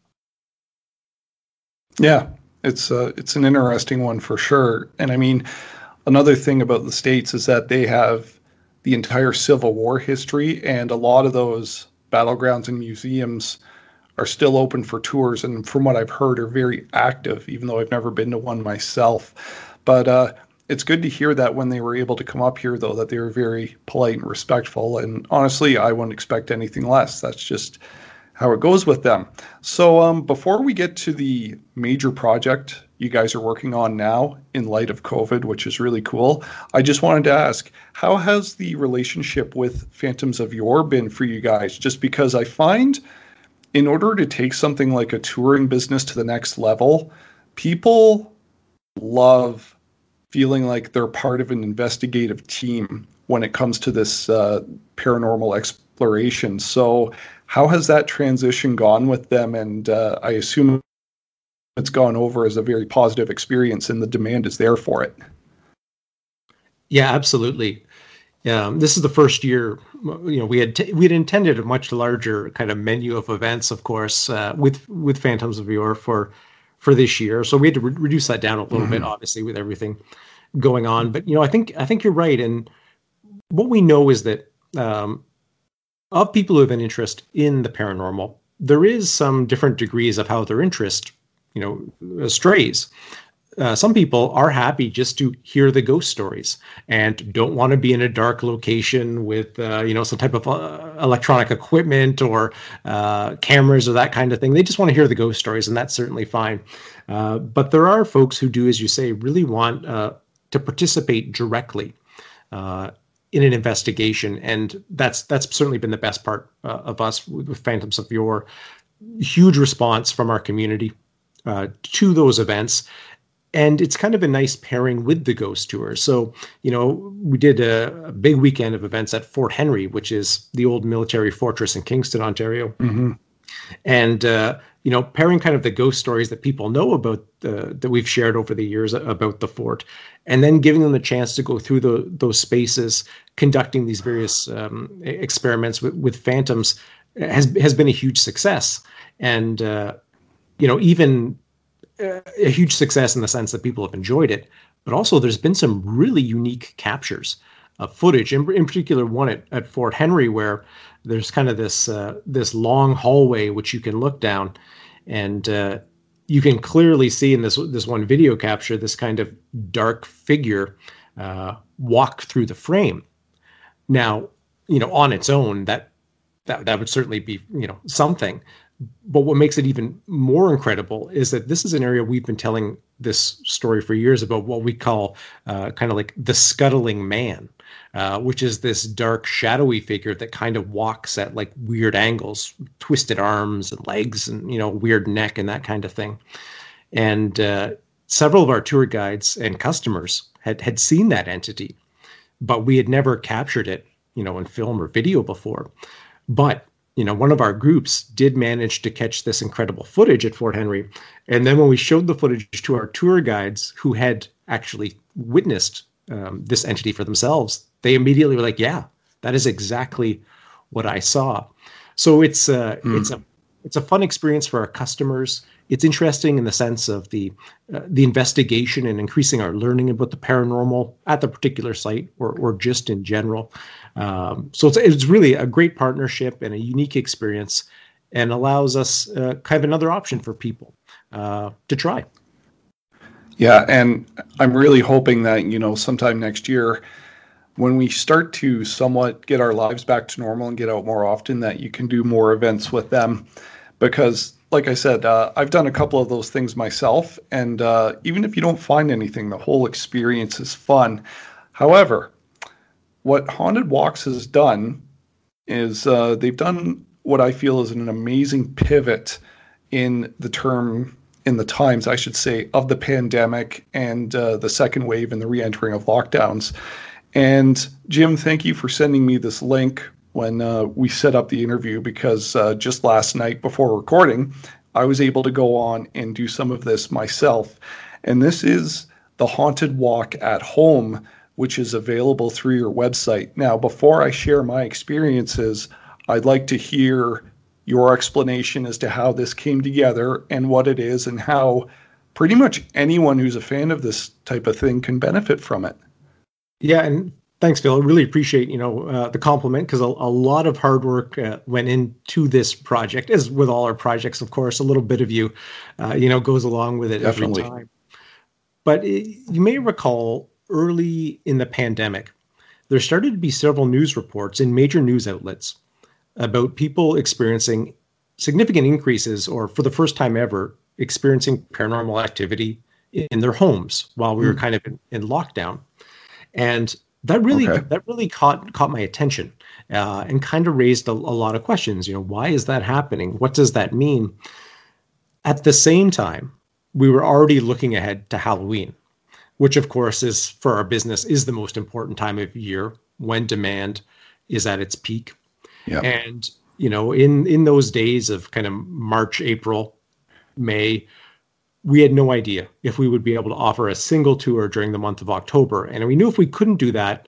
Yeah, it's an interesting one for sure. And I mean, another thing about the States is that they have the entire Civil War history, and a lot of those battlegrounds and museums are still open for tours, and from what I've heard are very active, even though I've never been to one myself. But it's good to hear that when they were able to come up here, though, that they were very polite and respectful. And honestly, I wouldn't expect anything less. That's just how it goes with them. So before we get to the major project you guys are working on now in light of COVID, which is really cool, I just wanted to ask, how has the relationship with Phantoms of Yore been for you guys? Just because I find in order to take something like a touring business to the next level, people love feeling like they're part of an investigative team when it comes to this paranormal exploration. So how has that transition gone with them? And I assume it's gone over as a very positive experience and the demand is there for it. Yeah, absolutely. This is the first year, we had intended a much larger kind of menu of events, of course, with Phantoms of Yore for this year. So we had to reduce that down a little bit, obviously, with everything going on. But, I think you're right. And what we know is that of people who have an interest in the paranormal, there is some different degrees of how their interest, strays. Some people are happy just to hear the ghost stories and don't want to be in a dark location with, some type of electronic equipment or cameras or that kind of thing. They just want to hear the ghost stories, and that's certainly fine. But there are folks who do, as you say, really want to participate directly in an investigation, and that's certainly been the best part of us with Phantoms of Yore. Huge response from our community to those events. And it's kind of a nice pairing with the ghost tour. So, we did a big weekend of events at Fort Henry, which is the old military fortress in Kingston, Ontario. Mm-hmm. And, pairing kind of the ghost stories that people know about, that we've shared over the years about the fort, and then giving them the chance to go through those spaces, conducting these various experiments with phantoms has been a huge success. And, even a huge success in the sense that people have enjoyed it, but also there's been some really unique captures of footage, in particular one at Fort Henry, where there's kind of this long hallway which you can look down, and you can clearly see in this one video capture this kind of dark figure walk through the frame. Now, on its own, that would certainly be something. But what makes it even more incredible is that this is an area we've been telling this story for years about, what we call kind of like the scuttling man, which is this dark, shadowy figure that kind of walks at like weird angles, twisted arms and legs and, weird neck and that kind of thing. And several of our tour guides and customers had seen that entity, but we had never captured it, in film or video before. But one of our groups did manage to catch this incredible footage at Fort Henry. And then when we showed the footage to our tour guides who had actually witnessed this entity for themselves, they immediately were like, yeah, that is exactly what I saw. So it's a fun experience for our customers. it's interesting in the sense of the investigation and increasing our learning about the paranormal at the particular site or just in general. So it's really a great partnership and a unique experience, and allows us kind of another option for people to try. Yeah, and I'm really hoping that, sometime next year, when we start to somewhat get our lives back to normal and get out more often, that you can do more events with them. Because, like I said, I've done a couple of those things myself, and even if you don't find anything, the whole experience is fun. However, what Haunted Walks has done is they've done what I feel is an amazing pivot in the times, I should say, of the pandemic and the second wave and the re-entering of lockdowns. And Jim, thank you for sending me this link when we set up the interview, because just last night before recording, I was able to go on and do some of this myself. And this is the Haunted Walk at Home, which is available through your website. Now, before I share my experiences, I'd like to hear your explanation as to how this came together and what it is, and how pretty much anyone who's a fan of this type of thing can benefit from it. Yeah, and thanks, Phil. I really appreciate the compliment, because a lot of hard work went into this project, as with all our projects. Of course, a little bit of you, goes along with it. Definitely. Every time. But you may recall early in the pandemic, there started to be several news reports in major news outlets about people experiencing significant increases, or for the first time ever, experiencing paranormal activity in their homes while we were kind of in lockdown. And that really caught my attention and kind of raised a lot of questions. Why is that happening? What does that mean? At the same time, we were already looking ahead to Halloween, which of course is, for our business, is the most important time of year when demand is at its peak. Yep. And, in those days of kind of March, April, May, we had no idea if we would be able to offer a single tour during the month of October. And we knew if we couldn't do that,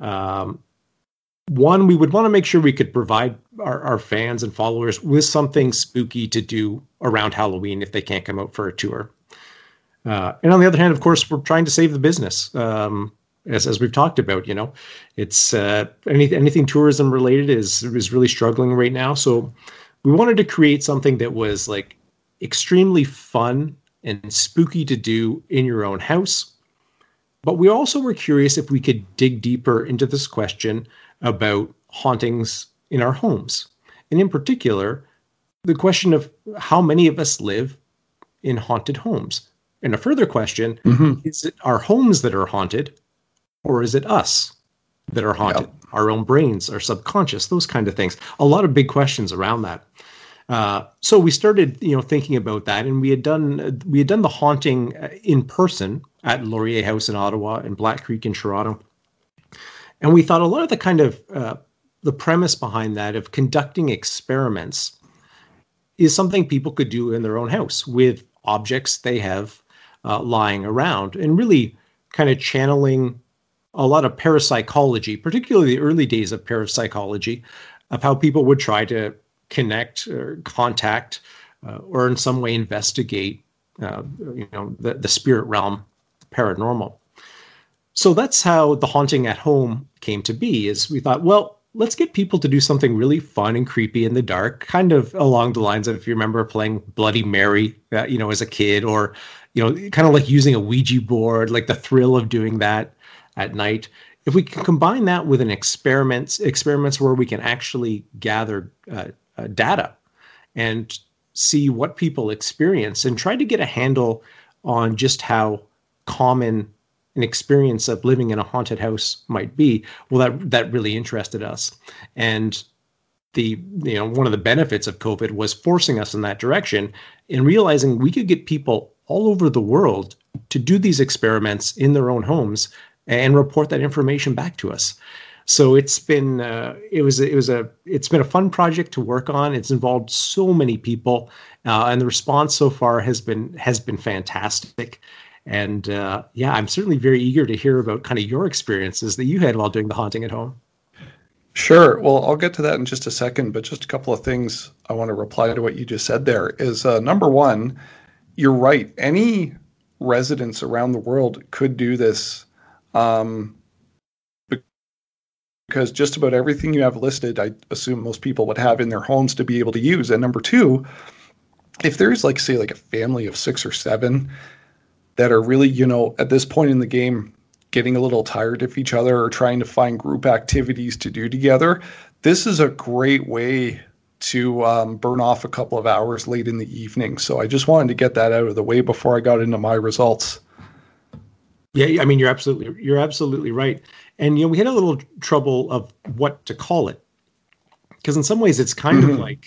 one, we would want to make sure we could provide our fans and followers with something spooky to do around Halloween if they can't come out for a tour. And on the other hand, of course, we're trying to save the business. As we've talked about, it's anything tourism related is really struggling right now. So we wanted to create something that was like extremely fun and spooky to do in your own house. But we also were curious if we could dig deeper into this question about hauntings in our homes. And in particular, the question of how many of us live in haunted homes. And a further question, is it our homes that are haunted, or is it us that are haunted? Yep. Our own brains, our subconscious, those kind of things. A lot of big questions around that. So we started, thinking about that, and we had done the haunting in person at Laurier House in Ottawa and Black Creek in Toronto. And we thought a lot of the kind of the premise behind that of conducting experiments is something people could do in their own house with objects they have lying around, and really kind of channeling a lot of parapsychology, particularly the early days of parapsychology, of how people would try to connect or contact or in some way investigate the spirit realm, paranormal. So that's how the Haunting at Home came to be. Is we thought, well, let's get people to do something really fun and creepy in the dark, kind of along the lines of, if you remember playing Bloody Mary, as a kid, or kind of like using a Ouija board, like the thrill of doing that at night. If we can combine that with experiments where we can actually gather data and see what people experience, and try to get a handle on just how common an experience of living in a haunted house might be, well, that really interested us. And one of the benefits of COVID was forcing us in that direction, and realizing we could get people all over the world to do these experiments in their own homes and report that information back to us. So it's been it's been a fun project to work on. It's involved so many people, and the response so far has been fantastic. And I'm certainly very eager to hear about kind of your experiences that you had while doing the Haunting at Home. Sure. Well, I'll get to that in just a second, but just a couple of things I want to reply to what you just said there is, number one, you're right. Any residents around the world could do this, because just about everything you have listed, I assume most people would have in their homes to be able to use. And number two, if there's like, say, like a family of 6 or 7 that are really, at this point in the game, getting a little tired of each other or trying to find group activities to do together, this is a great way to burn off a couple of hours late in the evening. So I just wanted to get that out of the way before I got into my results. Yeah, I mean, you're absolutely right. And, we had a little trouble of what to call it, because in some ways it's kind of like,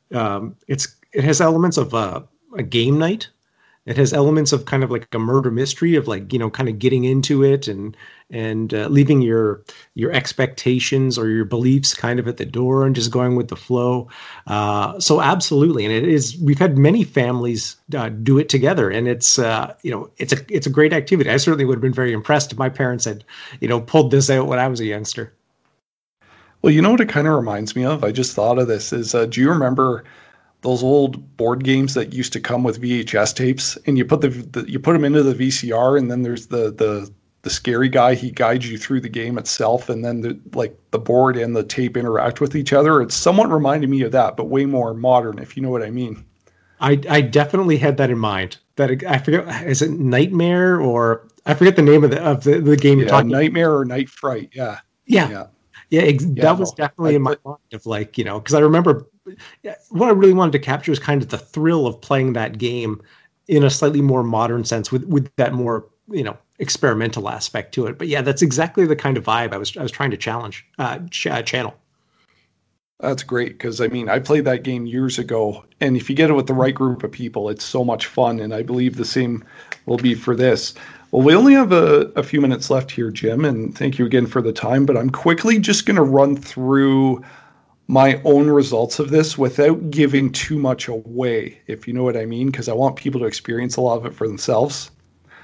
it has elements of a game night. It has elements of kind of like a murder mystery of like, kind of getting into it and leaving your expectations or your beliefs kind of at the door and just going with the flow. So absolutely. And we've had many families do it together, and it's a great activity. I certainly would have been very impressed if my parents had, pulled this out when I was a youngster. Well, what it kind of reminds me of, I just thought of this, is do you remember those old board games that used to come with VHS tapes, and you put you put them into the VCR, and then there's the scary guy, he guides you through the game itself, and then the board and the tape interact with each other. It somewhat reminded me of that, but way more modern, if you know what I mean. I definitely had that in mind. That I forget, is it Nightmare, or I forget the name of the game you're talking about. Nightmare or Night Fright, yeah. That was definitely in my mind of like, because I remember what I really wanted to capture is kind of the thrill of playing that game in a slightly more modern sense with that more, experimental aspect to it. But yeah, that's exactly the kind of vibe I was trying to channel. That's great, because I mean, I played that game years ago, and if you get it with the right group of people, it's so much fun, and I believe the same will be for this. Well, we only have a few minutes left here, Jim, and thank you again for the time, but I'm quickly just going to run through my own results of this without giving too much away, if you know what I mean, because I want people to experience a lot of it for themselves.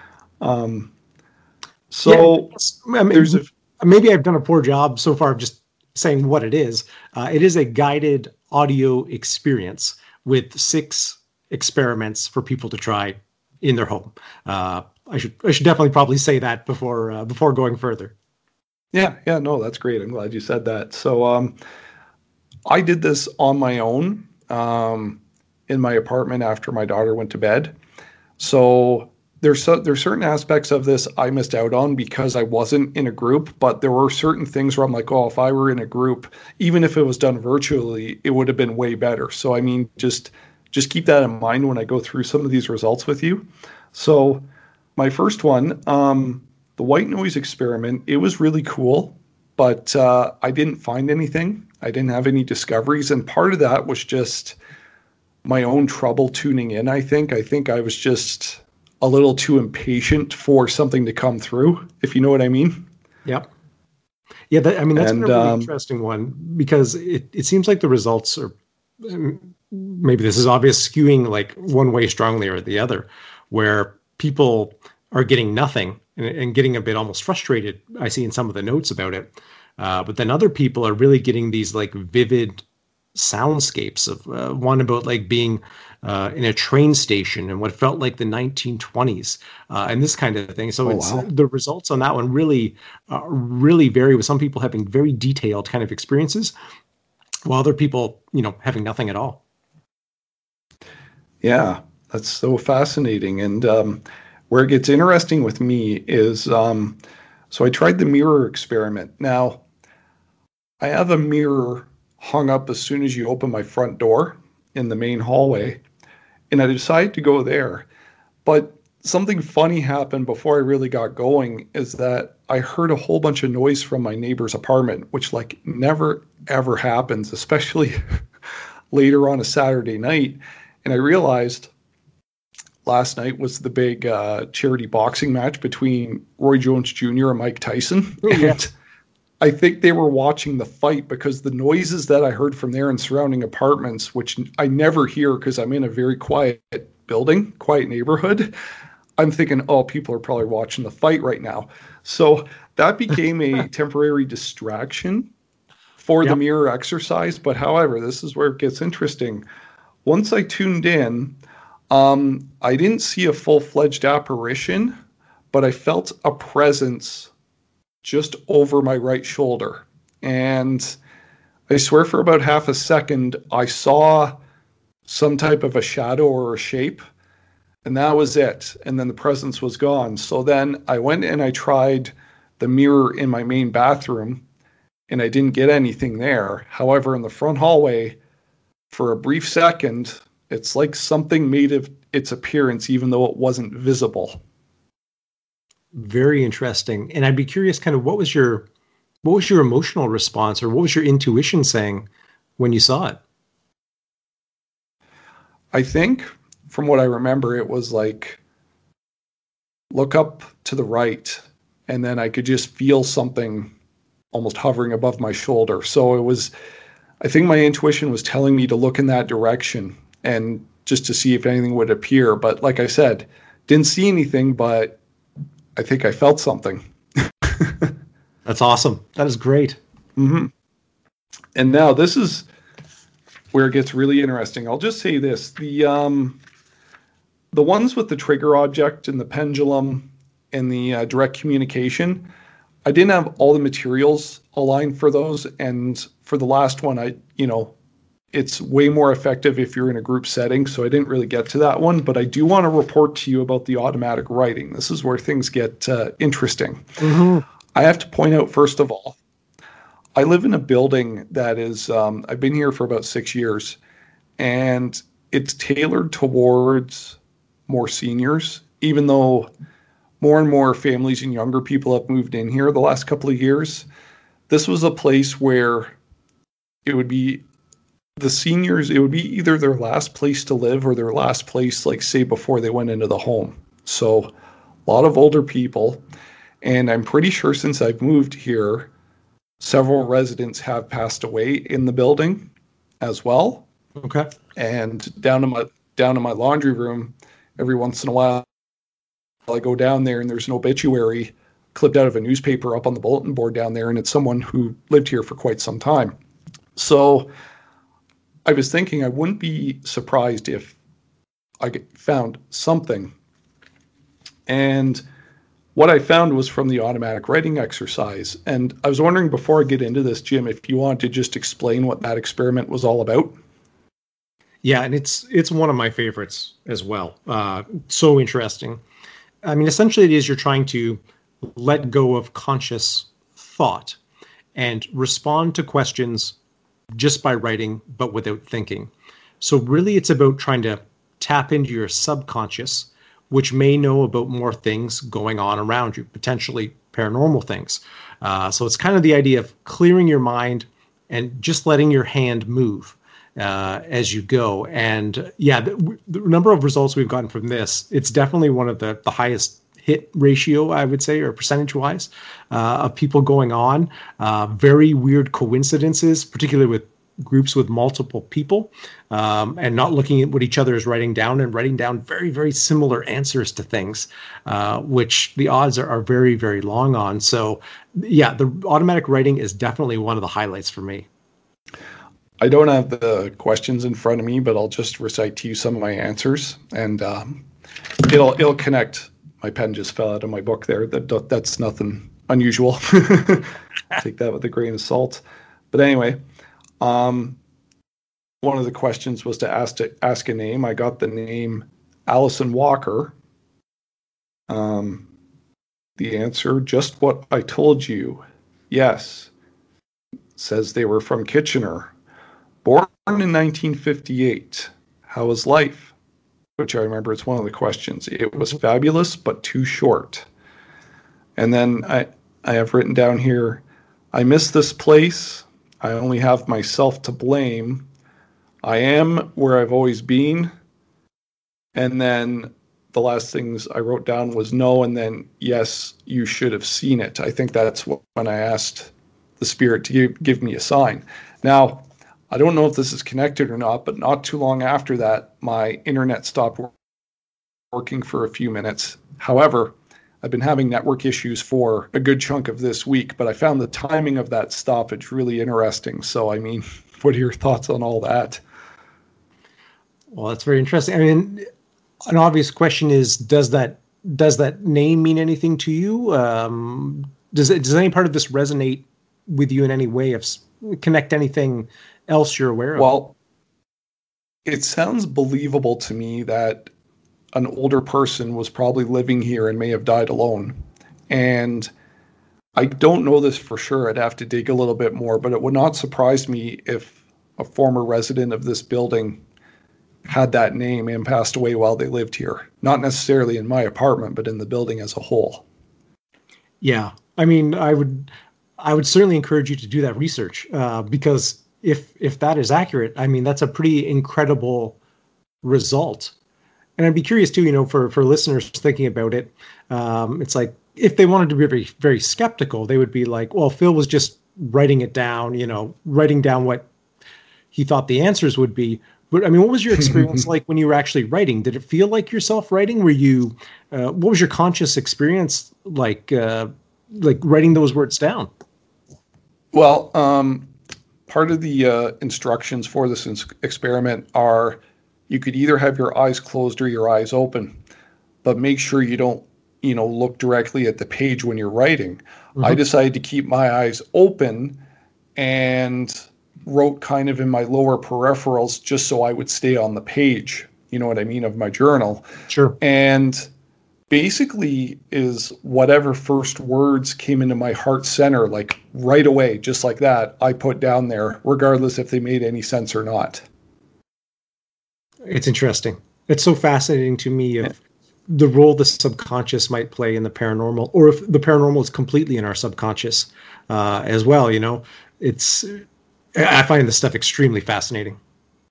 Maybe I've done a poor job so far of just saying what it is. It is a guided audio experience with 6 experiments for people to try in their home. I should definitely probably say that before going further. Yeah, no, that's great. I'm glad you said that. So I did this on my own in my apartment after my daughter went to bed. So there's certain aspects of this I missed out on because I wasn't in a group, but there were certain things where I'm like, oh, if I were in a group, even if it was done virtually, it would have been way better. So I mean, just keep that in mind when I go through some of these results with you. So my first one, the white noise experiment, it was really cool, but I didn't find anything. I didn't have any discoveries. And part of that was just my own trouble tuning in, I think. I think I was just a little too impatient for something to come through, if you know what I mean. Yep. Yeah, that's been a really interesting one, because it seems like the results are, maybe this is obvious, skewing like one way strongly or the other, where people are getting nothing and getting a bit almost frustrated, I see in some of the notes about it. But then other people are really getting these like vivid soundscapes of one about like being in a train station and what felt like the 1920s and this kind of thing. So the results on that one really vary, with some people having very detailed kind of experiences, while other people, having nothing at all. Yeah, that's so fascinating. And where it gets interesting with me is, so I tried the mirror experiment. Now, I have a mirror hung up as soon as you open my front door in the main hallway, and I decided to go there. But something funny happened before I really got going, is that I heard a whole bunch of noise from my neighbor's apartment, which like never, ever happens, especially later on a Saturday night. And I realized last night was the big charity boxing match between Roy Jones Jr. and Mike Tyson. And I think they were watching the fight, because the noises that I heard from there and surrounding apartments, which I never hear because I'm in a very quiet building, quiet neighborhood, I'm thinking, oh, people are probably watching the fight right now. So that became a temporary distraction for the mirror exercise. But however, this is where it gets interesting. Once I tuned in, I didn't see a full-fledged apparition, but I felt a presence just over my right shoulder. And I swear for about half a second, I saw some type of a shadow or a shape, and that was it. And then the presence was gone. So then I went and I tried the mirror in my main bathroom, and I didn't get anything there. However, in the front hallway, for a brief second, it's like something made its appearance, even though it wasn't visible. Very interesting. And I'd be curious, kind of, what was your emotional response, or what was your intuition saying when you saw it? I think, from what I remember, it was like, look up to the right, and then I could just feel something almost hovering above my shoulder. So it was, I think my intuition was telling me to look in that direction and just to see if anything would appear. But like I said, didn't see anything, but I think I felt something. That's awesome. That is great. Mm-hmm. And now this is where it gets really interesting. I'll just say this. The ones with the trigger object and the pendulum and the direct communication, I didn't have all the materials aligned for those. And for the last one, it's way more effective if you're in a group setting. So I didn't really get to that one, but I do want to report to you about the automatic writing. This is where things get interesting. Mm-hmm. I have to point out, first of all, I live in a building that is, I've been here for about 6 years, and it's tailored towards more seniors, even though more and more families and younger people have moved in here the last couple of years. This was a place where it would be the seniors, it would be either their last place to live or their last place, like, say, before they went into the home. So a lot of older people. And I'm pretty sure since I've moved here, several residents have passed away in the building as well. Okay. And down in my laundry room, every once in a while, I go down there and there's an obituary clipped out of a newspaper up on the bulletin board down there, and it's someone who lived here for quite some time. So I was thinking I wouldn't be surprised if I found something. And what I found was from the automatic writing exercise. And I was wondering, before I get into this, Jim, if you want to just explain what that experiment was all about. Yeah, and it's one of my favorites as well. So interesting. I mean, essentially it is, you're trying to let go of conscious thought and respond to questions just by writing, but without thinking. So really it's about trying to tap into your subconscious, which may know about more things going on around you, potentially paranormal things. So it's kind of the idea of clearing your mind and just letting your hand move as you go. And yeah, the number of results we've gotten from this, it's definitely one of the highest hit ratio, I would say, or percentage-wise, of people going on. Very weird coincidences, particularly with groups with multiple people, and not looking at what each other is writing down, and writing down very, very similar answers to things, which the odds are very, very long on. So yeah, the automatic writing is definitely one of the highlights for me. I don't have the questions in front of me, but I'll just recite to you some of my answers, and it'll connect. My pen just fell out of my book there. That's nothing unusual. Take that with a grain of salt. But anyway, one of the questions was to ask a name. I got the name Allison Walker. The answer, just what I told you. Yes. Says they were from Kitchener. Born in 1958. How was life? Which I remember, it's one of the questions. It was fabulous, but too short. And then I have written down here, I miss this place. I only have myself to blame. I am where I've always been. And then the last things I wrote down was no, and then yes, you should have seen it. I think that's when I asked the spirit to give me a sign. Now, I don't know if this is connected or not, but not too long after that, my internet stopped working for a few minutes. However, I've been having network issues for a good chunk of this week, but I found the timing of that stoppage really interesting. So, I mean, what are your thoughts on all that? Well, that's very interesting. I mean, an obvious question is, does that name mean anything to you? Does any part of this resonate with you in any way? Connect anything else you're aware of? Well, it sounds believable to me that an older person was probably living here and may have died alone. And I don't know this for sure. I'd have to dig a little bit more, but it would not surprise me if a former resident of this building had that name and passed away while they lived here. Not necessarily in my apartment, but in the building as a whole. Yeah. I mean, I would certainly encourage you to do that research, because if that is accurate, I mean, that's a pretty incredible result. And I'd be curious too, for listeners thinking about it, it's like, if they wanted to be very, very skeptical, they would be like, well, Phil was just writing it down, writing down what he thought the answers would be. But I mean, what was your experience like when you were actually writing? Did it feel like yourself writing? Were you, what was your conscious experience like writing those words down? Well, part of the instructions for this experiment are you could either have your eyes closed or your eyes open, but make sure you don't, look directly at the page when you're writing. Mm-hmm. I decided to keep my eyes open and wrote kind of in my lower peripherals just so I would stay on the page, you know what I mean, of my journal. Sure. And basically is whatever first words came into my heart center, like right away, just like that, I put down there, regardless if they made any sense or not. It's interesting. It's so fascinating to me of the role the subconscious might play in the paranormal, or if the paranormal is completely in our subconscious as well. I find this stuff extremely fascinating.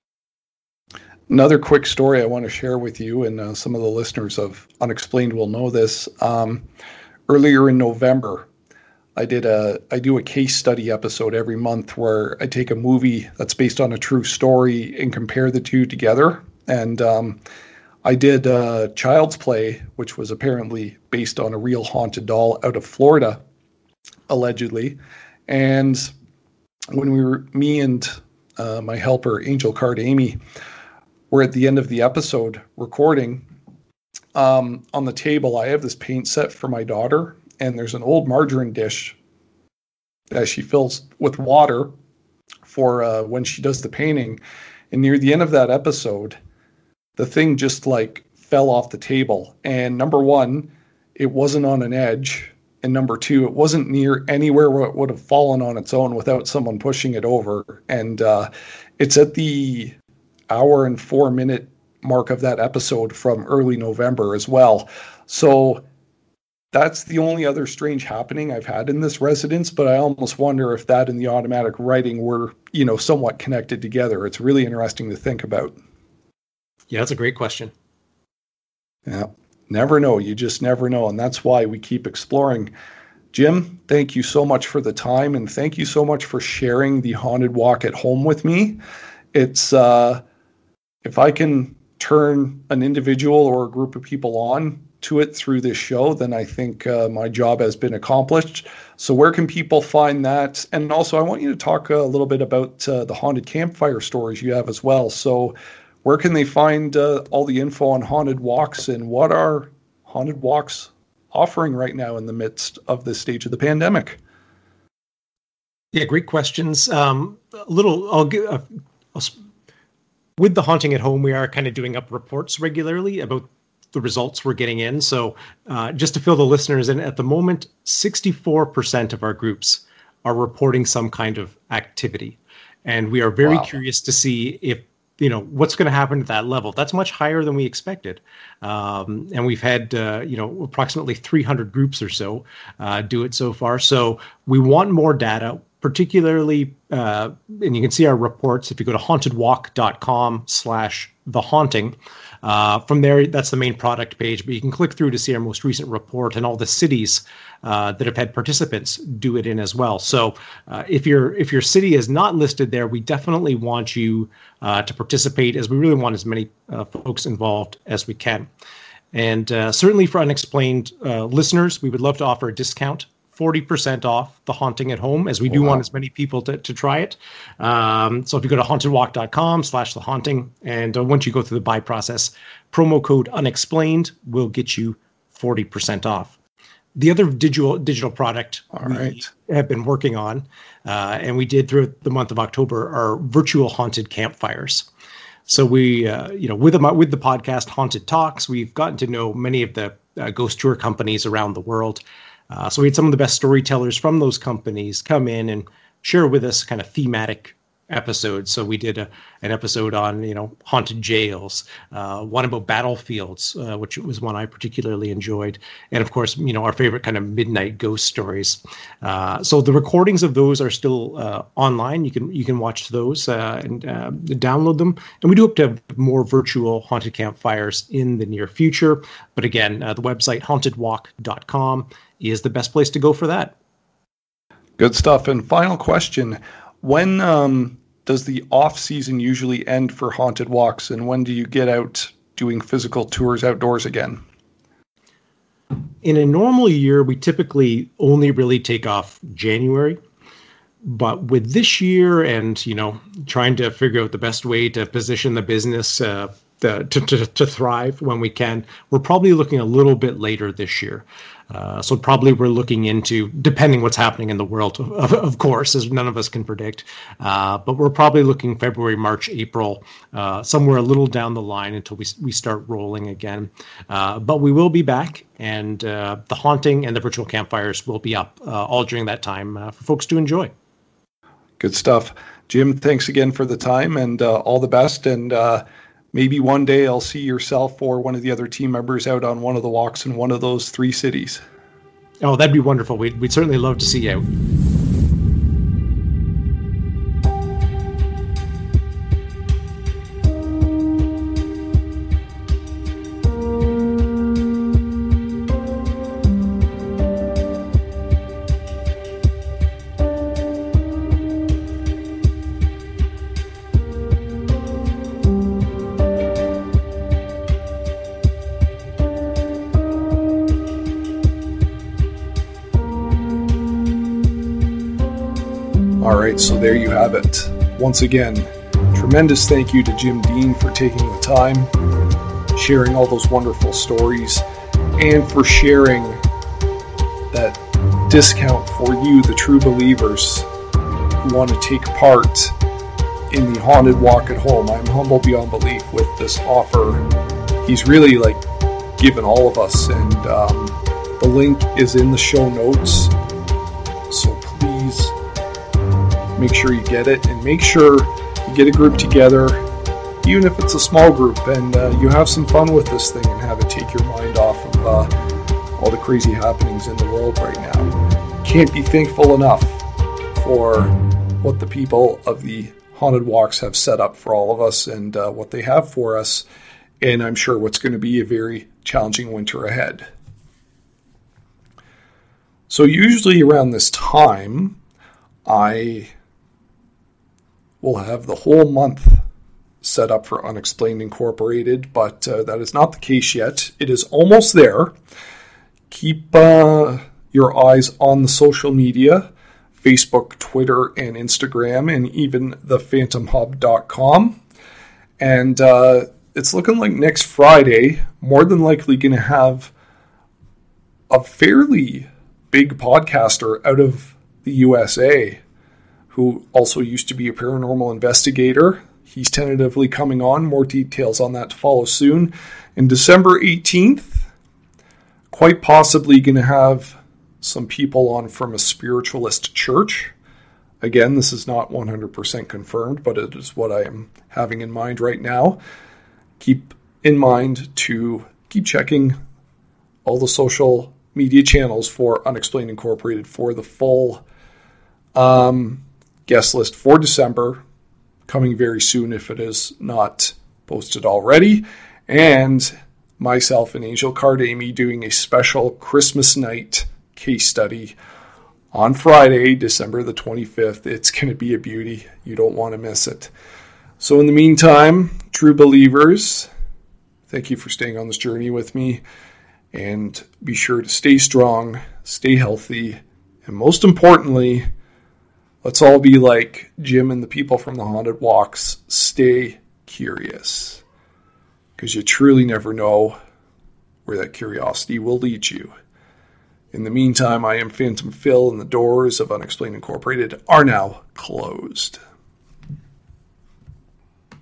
Another quick story I want to share with you, and some of the listeners of Unexplained will know this. Earlier in November, I do a case study episode every month where I take a movie that's based on a true story and compare the two together. And I did Child's Play, which was apparently based on a real haunted doll out of Florida, allegedly. And when me and my helper, Angel Card Amy, were at the end of the episode recording, on the table, I have this paint set for my daughter, and there's an old margarine dish that she fills with water for when she does the painting. And near the end of that episode, the thing just fell off the table. And number one, it wasn't on an edge. And number two, it wasn't near anywhere where it would have fallen on its own without someone pushing it over. And it's at the hour and 4 minute mark of that episode from early November as well. So that's the only other strange happening I've had in this residence, but I almost wonder if that and the automatic writing were, somewhat connected together. It's really interesting to think about. Yeah, that's a great question. Yeah, never know. You just never know. And that's why we keep exploring. Jim, thank you so much for the time, and thank you so much for sharing the haunted walk at home with me. It's, if I can turn an individual or a group of people on to it through this show, then I think my job has been accomplished. So where can people find that? And also, I want you to talk a little bit about the haunted campfire stories you have as well. So where can they find all the info on haunted walks, and what are haunted walks offering right now in the midst of this stage of the pandemic? Yeah, great questions. With the Haunting at Home, we are kind of doing up reports regularly about the results we're getting in. So just to fill the listeners in, at the moment, 64% of our groups are reporting some kind of activity. And we are very curious to see if, what's going to happen at that level. That's much higher than we expected. And we've had, approximately 300 groups or so do it so far. So we want more data, particularly, and you can see our reports if you go to hauntedwalk.com/thehaunting. From there, that's the main product page, but you can click through to see our most recent report and all the cities that have had participants do it in as well. So if your city is not listed there, we definitely want you to participate, as we really want as many folks involved as we can. And certainly for Unexplained listeners, we would love to offer a discount 40% off The Haunting at Home, as we do want as many people to try it. So if you go to hauntedwalk.com/The Haunting, and once you go through the buy process, promo code UNEXPLAINED will get you 40% off. The other digital product we have been working on, and we did throughout the month of October, are virtual haunted campfires. So we, with the podcast Haunted Talks, we've gotten to know many of the ghost tour companies around the world. So we had some of the best storytellers from those companies come in and share with us kind of thematic episodes. So we did an episode on, haunted jails, one about battlefields, which was one I particularly enjoyed. And of course, our favorite kind of midnight ghost stories. So the recordings of those are still online. You can watch those and download them. And we do hope to have more virtual haunted campfires in the near future. But again, the website hauntedwalk.com is the best place to go for that. Good stuff. And final question. When does the off-season usually end for Haunted Walks, and when do you get out doing physical tours outdoors again? In a normal year, we typically only really take off January. But with this year and, trying to figure out the best way to position the business to thrive when we can, we're probably looking a little bit later this year. So probably we're looking into, depending what's happening in the world, of course, as none of us can predict. But we're probably looking February, March, April, somewhere a little down the line until we start rolling again. But we will be back, and the Haunting and the virtual campfires will be up all during that time for folks to enjoy. Good stuff. Jim, thanks again for the time, and all the best. And maybe one day I'll see yourself or one of the other team members out on one of the walks in one of those 3 cities. Oh, that'd be wonderful. We'd certainly love to see you out. All right, so there you have it. Once again, tremendous thank you to Jim Dean for taking the time, sharing all those wonderful stories, and for sharing that discount for you, the true believers who want to take part in the Haunted Walk at Home. I'm humble beyond belief with this offer. He's really given all of us, and the link is in the show notes. So please make sure you get it, and make sure you get a group together, even if it's a small group, and you have some fun with this thing and have it take your mind off of all the crazy happenings in the world right now. Can't be thankful enough for what the people of the Haunted Walks have set up for all of us, and what they have for us, and I'm sure what's going to be a very challenging winter ahead. So usually around this time, I will have the whole month set up for Unexplained Incorporated, but that is not the case yet. It is almost there. Keep your eyes on the social media, Facebook, Twitter, and Instagram, and even thephantomhub.com. And it's looking like next Friday, more than likely going to have a fairly big podcaster out of the USA who also used to be a paranormal investigator. He's tentatively coming on. More details on that to follow soon. And December 18th, quite possibly going to have some people on from a spiritualist church. Again, this is not 100% confirmed, but it is what I am having in mind right now. Keep in mind to keep checking all the social media channels for Unexplained Incorporated for the full guest list for December, coming very soon if it is not posted already. And myself and Angel Card Amy doing a special Christmas night case study on Friday, December the 25th. It's going to be a beauty. You don't want to miss it. So in the meantime, true believers, thank you for staying on this journey with me. And be sure to stay strong, stay healthy, And most importantly, let's all be like Jim and the people from the Haunted Walks. Stay curious. Because you truly never know where that curiosity will lead you. In the meantime, I am Phantom Phil, and the doors of Unexplained Incorporated are now closed.